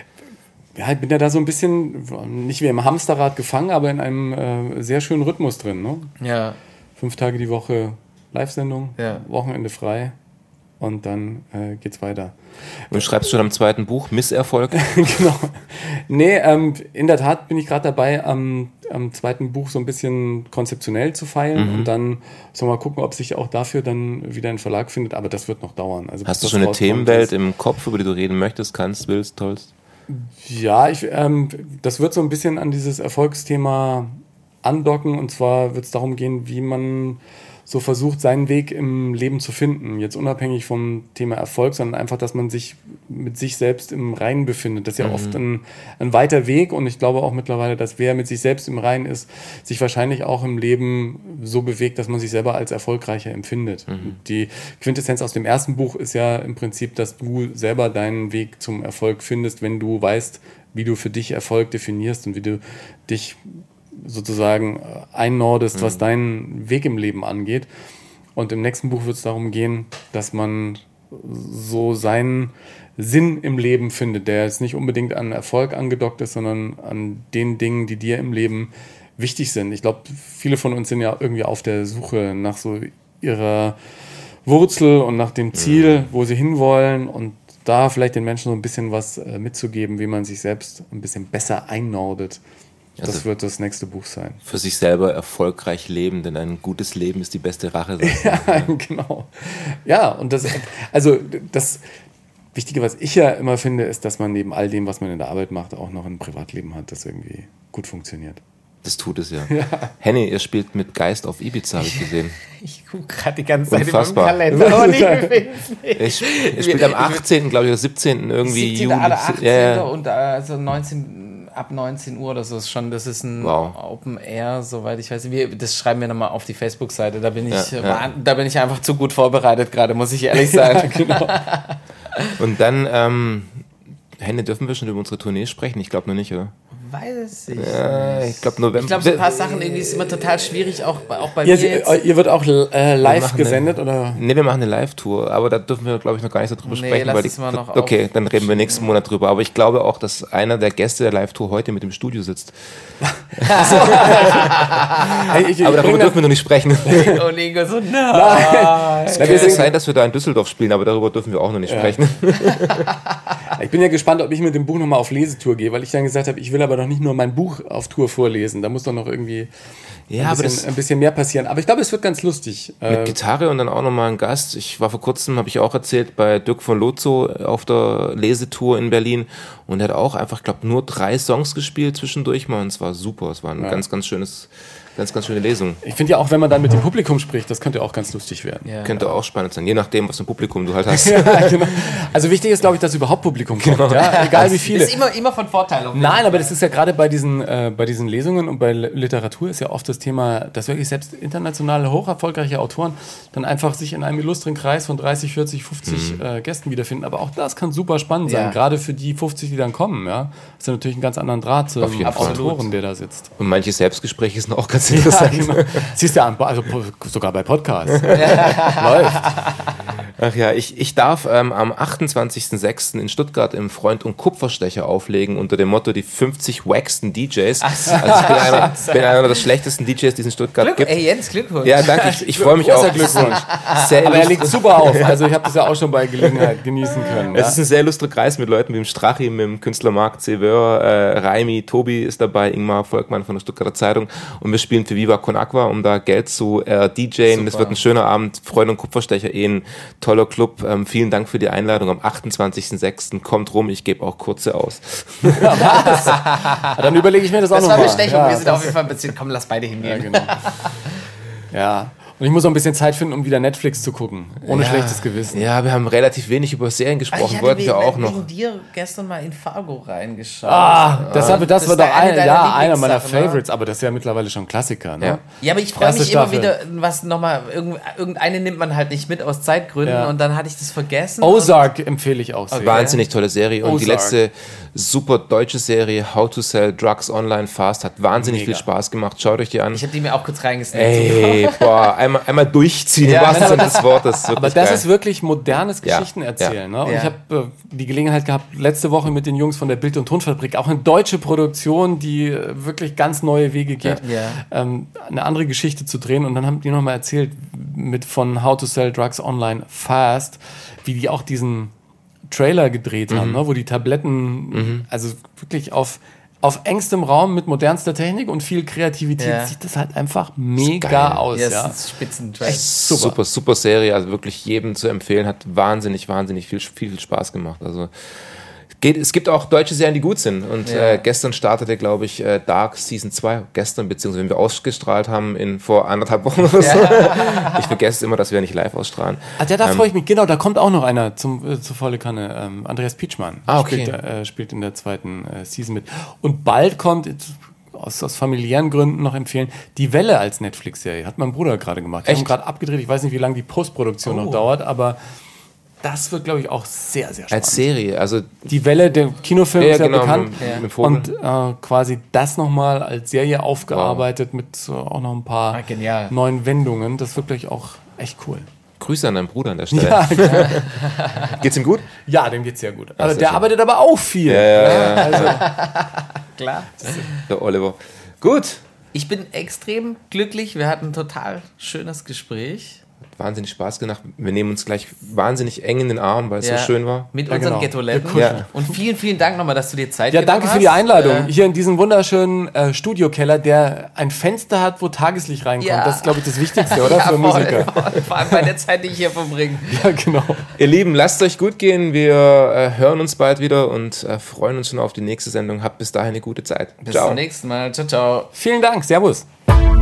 ja, ich bin ja da so ein bisschen, nicht wie im Hamsterrad gefangen, aber in einem äh, sehr schönen Rhythmus drin. Ne? Ja. Fünf Tage die Woche Live-Sendung, ja. Wochenende frei und dann äh, geht's weiter. Und schreibst schon am zweiten Buch Misserfolg? Genau. Nee, ähm, in der Tat bin ich gerade dabei, am, am zweiten Buch so ein bisschen konzeptionell zu feilen mhm. und dann so mal gucken, ob sich auch dafür dann wieder ein Verlag findet, aber das wird noch dauern. Also, hast du schon eine Themenwelt im Kopf, über die du reden möchtest, kannst, willst, tollst? Ja, ich, ähm, das wird so ein bisschen an dieses Erfolgsthema andocken, und zwar wird es darum gehen, wie man so versucht, seinen Weg im Leben zu finden. Jetzt unabhängig vom Thema Erfolg, sondern einfach, dass man sich mit sich selbst im Reinen befindet. Das ist ja mhm. oft ein, ein weiter Weg, und ich glaube auch mittlerweile, dass wer mit sich selbst im Reinen ist, sich wahrscheinlich auch im Leben so bewegt, dass man sich selber als erfolgreicher empfindet. Mhm. Die Quintessenz aus dem ersten Buch ist ja im Prinzip, dass du selber deinen Weg zum Erfolg findest, wenn du weißt, wie du für dich Erfolg definierst und wie du dich sozusagen einnordest, mhm. was deinen Weg im Leben angeht. Und im nächsten Buch wird es darum gehen, dass man so seinen Sinn im Leben findet, der jetzt nicht unbedingt an Erfolg angedockt ist, sondern an den Dingen, die dir im Leben wichtig sind. Ich glaube, viele von uns sind ja irgendwie auf der Suche nach so ihrer Wurzel und nach dem Ziel, mhm. wo sie hinwollen, und da vielleicht den Menschen so ein bisschen was mitzugeben, wie man sich selbst ein bisschen besser einnordet Das also wird das nächste Buch sein. Für sich selber erfolgreich leben, denn ein gutes Leben ist die beste Rache. Ja, genau. Ja, und das, also das Wichtige, was ich ja immer finde, ist, dass man neben all dem, was man in der Arbeit macht, auch noch ein Privatleben hat, das irgendwie gut funktioniert. Das tut es ja. ja. Henny, ihr spielt mit Geist auf Ibiza, habe ich gesehen. Ich gucke gerade die ganze Zeit Unfassbar. in meinem Kalender. Er spielt am achtzehnten, glaube ich, oder siebzehnten irgendwie siebzehnten Juli. Oder achtzehnten Ja. Und also neunzehn, ab neunzehn Uhr oder so ist schon, das ist ein wow. Open Air, soweit ich weiß. Wir, das schreiben wir nochmal auf die Facebook-Seite. Da bin ich, ja, ja. da bin ich einfach zu gut vorbereitet gerade, muss ich ehrlich sagen. Ja, genau. Und dann, ähm, Henny, dürfen wir schon über unsere Tournee sprechen? Ich glaube noch nicht, oder? Weiß ich ja, nicht. Ich glaube, November. Ich glaube, so ein paar Sachen irgendwie ist immer total schwierig, auch, auch bei ihr, mir jetzt. Ihr wird auch äh, live gesendet, eine, oder? Ne, wir machen eine Live-Tour, aber da dürfen wir, glaube ich, noch gar nicht so drüber nee, sprechen. Lass weil es die, mal noch okay, dann reden wir nächsten Monat drüber. Aber ich glaube auch, dass einer der Gäste der Live-Tour heute mit im Studio sitzt. hey, ich, aber darüber dürfen wir noch nicht sprechen. Und Ingo so, nein. Es könnte sein, dass wir da in Düsseldorf spielen, aber darüber dürfen wir auch noch nicht ja. sprechen. Ich bin ja gespannt, ob ich mit dem Buch nochmal auf Lesetour gehe, weil ich dann gesagt habe, ich will aber doch nicht nur mein Buch auf Tour vorlesen. Da muss doch noch irgendwie ja, ein, bisschen, ein bisschen mehr passieren. Aber ich glaube, es wird ganz lustig. Mit Gitarre und dann auch nochmal ein Gast. Ich war vor kurzem, habe ich auch erzählt, bei Dirk von Lozo auf der Lesetour in Berlin. Und er hat auch einfach, ich glaube, nur drei Songs gespielt zwischendurch mal. Und es war super. Es war ein ja. ganz, ganz schönes... Ganz, ganz schöne Lesung. Ich finde ja auch, wenn man dann mit dem Publikum spricht, das könnte auch ganz lustig werden. Ja. Könnte auch spannend sein, je nachdem, was für ein Publikum du halt hast. ja, genau. Also wichtig ist, glaube ich, dass überhaupt Publikum kommt. Genau. Ja, egal wie viele. Das ist immer, immer von Vorteil. Nein, aber das ist ja gerade bei diesen, äh, bei diesen Lesungen und bei Literatur ist ja oft das Thema, dass wirklich selbst internationale, hoch erfolgreiche Autoren dann einfach sich in einem illustren Kreis von dreißig, vierzig, fünfzig mhm. äh, Gästen wiederfinden. Aber auch das kann super spannend sein, ja. gerade für die fünfzig, die dann kommen. Ja? Das ist ja natürlich einen ganz anderen Draht zu einem Autoren, der da sitzt. Und manche Selbstgespräche sind auch ganz interessant. Ja, genau. Siehst du an, also sogar bei Podcasts. Läuft. Ach ja, ich, ich darf ähm, am achtundzwanzigsten sechsten in Stuttgart im Freund und Kupferstecher auflegen unter dem Motto die fünfzig wacksten D Js. Ach so. Also ich bin einer, bin einer der schlechtesten D Js, die es in Stuttgart Glück, gibt. Ey Jens, Glückwunsch. Ja, danke, ich, ich freue mich auch. Glückwunsch. Sehr aber er liegt super auf, also ich habe das ja auch schon bei Gelegenheit genießen können. Es ja? ist ein sehr illustrer Kreis mit Leuten wie dem Strachi, mit dem Künstler Marc Ceveur, äh, Raimi, Tobi ist dabei, Ingmar Volkmann von der Stuttgarter Zeitung und wir spielen für Viva Con Aqua, um da Geld zu äh, DJen. Es wird ein schöner Abend, Freund und Kupferstecher, eh ein toller Club. Ähm, vielen Dank für die Einladung am achtundzwanzigsten sechsten Kommt rum, ich gebe auch kurze aus. Ja, dann überlege ich mir das auch nochmal. Das war Bestechung, ja, wir sind auf jeden Fall ein bisschen, komm, lass beide hingehen. Ja, genau. Ja. Und ich muss auch ein bisschen Zeit finden, um wieder Netflix zu gucken. Ohne ja, schlechtes Gewissen. Ja, wir haben relativ wenig über Serien gesprochen. Wollten wir auch noch. Ich habe dir gestern mal in Fargo reingeschaut. Ah, das, ah, das, das war doch ein, ja, einer meiner Favorites. Ne? Aber das ist ja mittlerweile schon Klassiker. Ne? Ja. ja, aber ich freue mich Staffel. immer wieder, was nochmal, irgendeine nimmt man halt nicht mit aus Zeitgründen. Ja. Und dann hatte ich das vergessen. Ozark empfehle ich auch sehr. Okay. Wahnsinnig tolle Serie. Und Ozark. Die letzte super deutsche Serie, How to Sell Drugs Online Fast, hat wahnsinnig Mega. viel Spaß gemacht. Schaut euch die an. Ich habe die mir auch kurz reingesnackt. Ey, boah, einmal, einmal durchziehen, ja, im wahrsten Sinne des Wortes. Aber das geil. ist wirklich modernes Geschichten ja. erzählen. Ja. Ne? Und ja. ich habe äh, die Gelegenheit gehabt, letzte Woche mit den Jungs von der Bild- und Tonfabrik, auch eine deutsche Produktion, die äh, wirklich ganz neue Wege geht, ja. ähm, eine andere Geschichte zu drehen. Und dann haben die nochmal erzählt, mit von How to Sell Drugs Online Fast, wie die auch diesen Trailer gedreht mhm. haben, ne? Wo die Tabletten, mhm. also wirklich auf, auf engstem Raum mit modernster Technik und viel Kreativität ja. sieht das halt einfach mega aus. Ja, ja. das ist Spitzentrack. Super. super, super Serie, also wirklich jedem zu empfehlen, hat wahnsinnig, wahnsinnig viel, viel, viel Spaß gemacht. Also geht, es gibt auch deutsche Serien, die gut sind. Und ja. äh, gestern startete, glaube ich, äh, Dark Season zwei. Gestern, beziehungsweise wenn wir ausgestrahlt haben in vor anderthalb Wochen oder so. Ja. Ich vergesse immer, dass wir nicht live ausstrahlen. Ah, ja, da ähm, freue ich mich. Genau, da kommt auch noch einer zum, äh, zur volle Kanne. Ähm, Andreas Pietschmann ah, okay. spielt, äh, spielt in der zweiten äh, Season mit. Und bald kommt, aus, aus familiären Gründen noch empfehlen, Die Welle als Netflix-Serie. Hat mein Bruder gerade gemacht. Wir haben gerade abgedreht. Ich weiß nicht, wie lange die Postproduktion oh. noch dauert, aber das wird, glaube ich, auch sehr, sehr spannend. Als Serie, also Die Welle, der Kinofilm ja, ist ja genau, bekannt. Ja. Und äh, quasi das nochmal als Serie aufgearbeitet wow. mit so auch noch ein paar ah, neuen Wendungen. Das wird, glaube ich, auch echt cool. Grüße an deinen Bruder an der Stelle. Ja, klar. Geht's ihm gut? Ja, dem geht's sehr gut. Also der schön. arbeitet aber auch viel. Ja, ja, ja. Also, klar. Der Oliver. Gut. Ich bin extrem glücklich. Wir hatten ein total schönes Gespräch. Wahnsinnig Spaß gemacht. Wir nehmen uns gleich wahnsinnig eng in den Arm, weil es ja. so schön war. Mit ja, unseren genau. Ghetto-Letten. Ja. Und vielen, vielen Dank nochmal, dass du dir Zeit ja, genommen hast. Ja, danke für die Einladung. Äh, Hier in diesem wunderschönen äh, Studiokeller, der ein Fenster hat, wo Tageslicht reinkommt. Ja. Das ist, glaube ich, das Wichtigste, oder? ja, für voll, Musiker. Voll. Vor allem bei der Zeit, die ich hier verbringe. Ja, genau. Ihr Lieben, lasst euch gut gehen. Wir äh, hören uns bald wieder und äh, freuen uns schon auf die nächste Sendung. Habt bis dahin eine gute Zeit. Bis ciao. zum nächsten Mal. Ciao, ciao. Vielen Dank. Servus.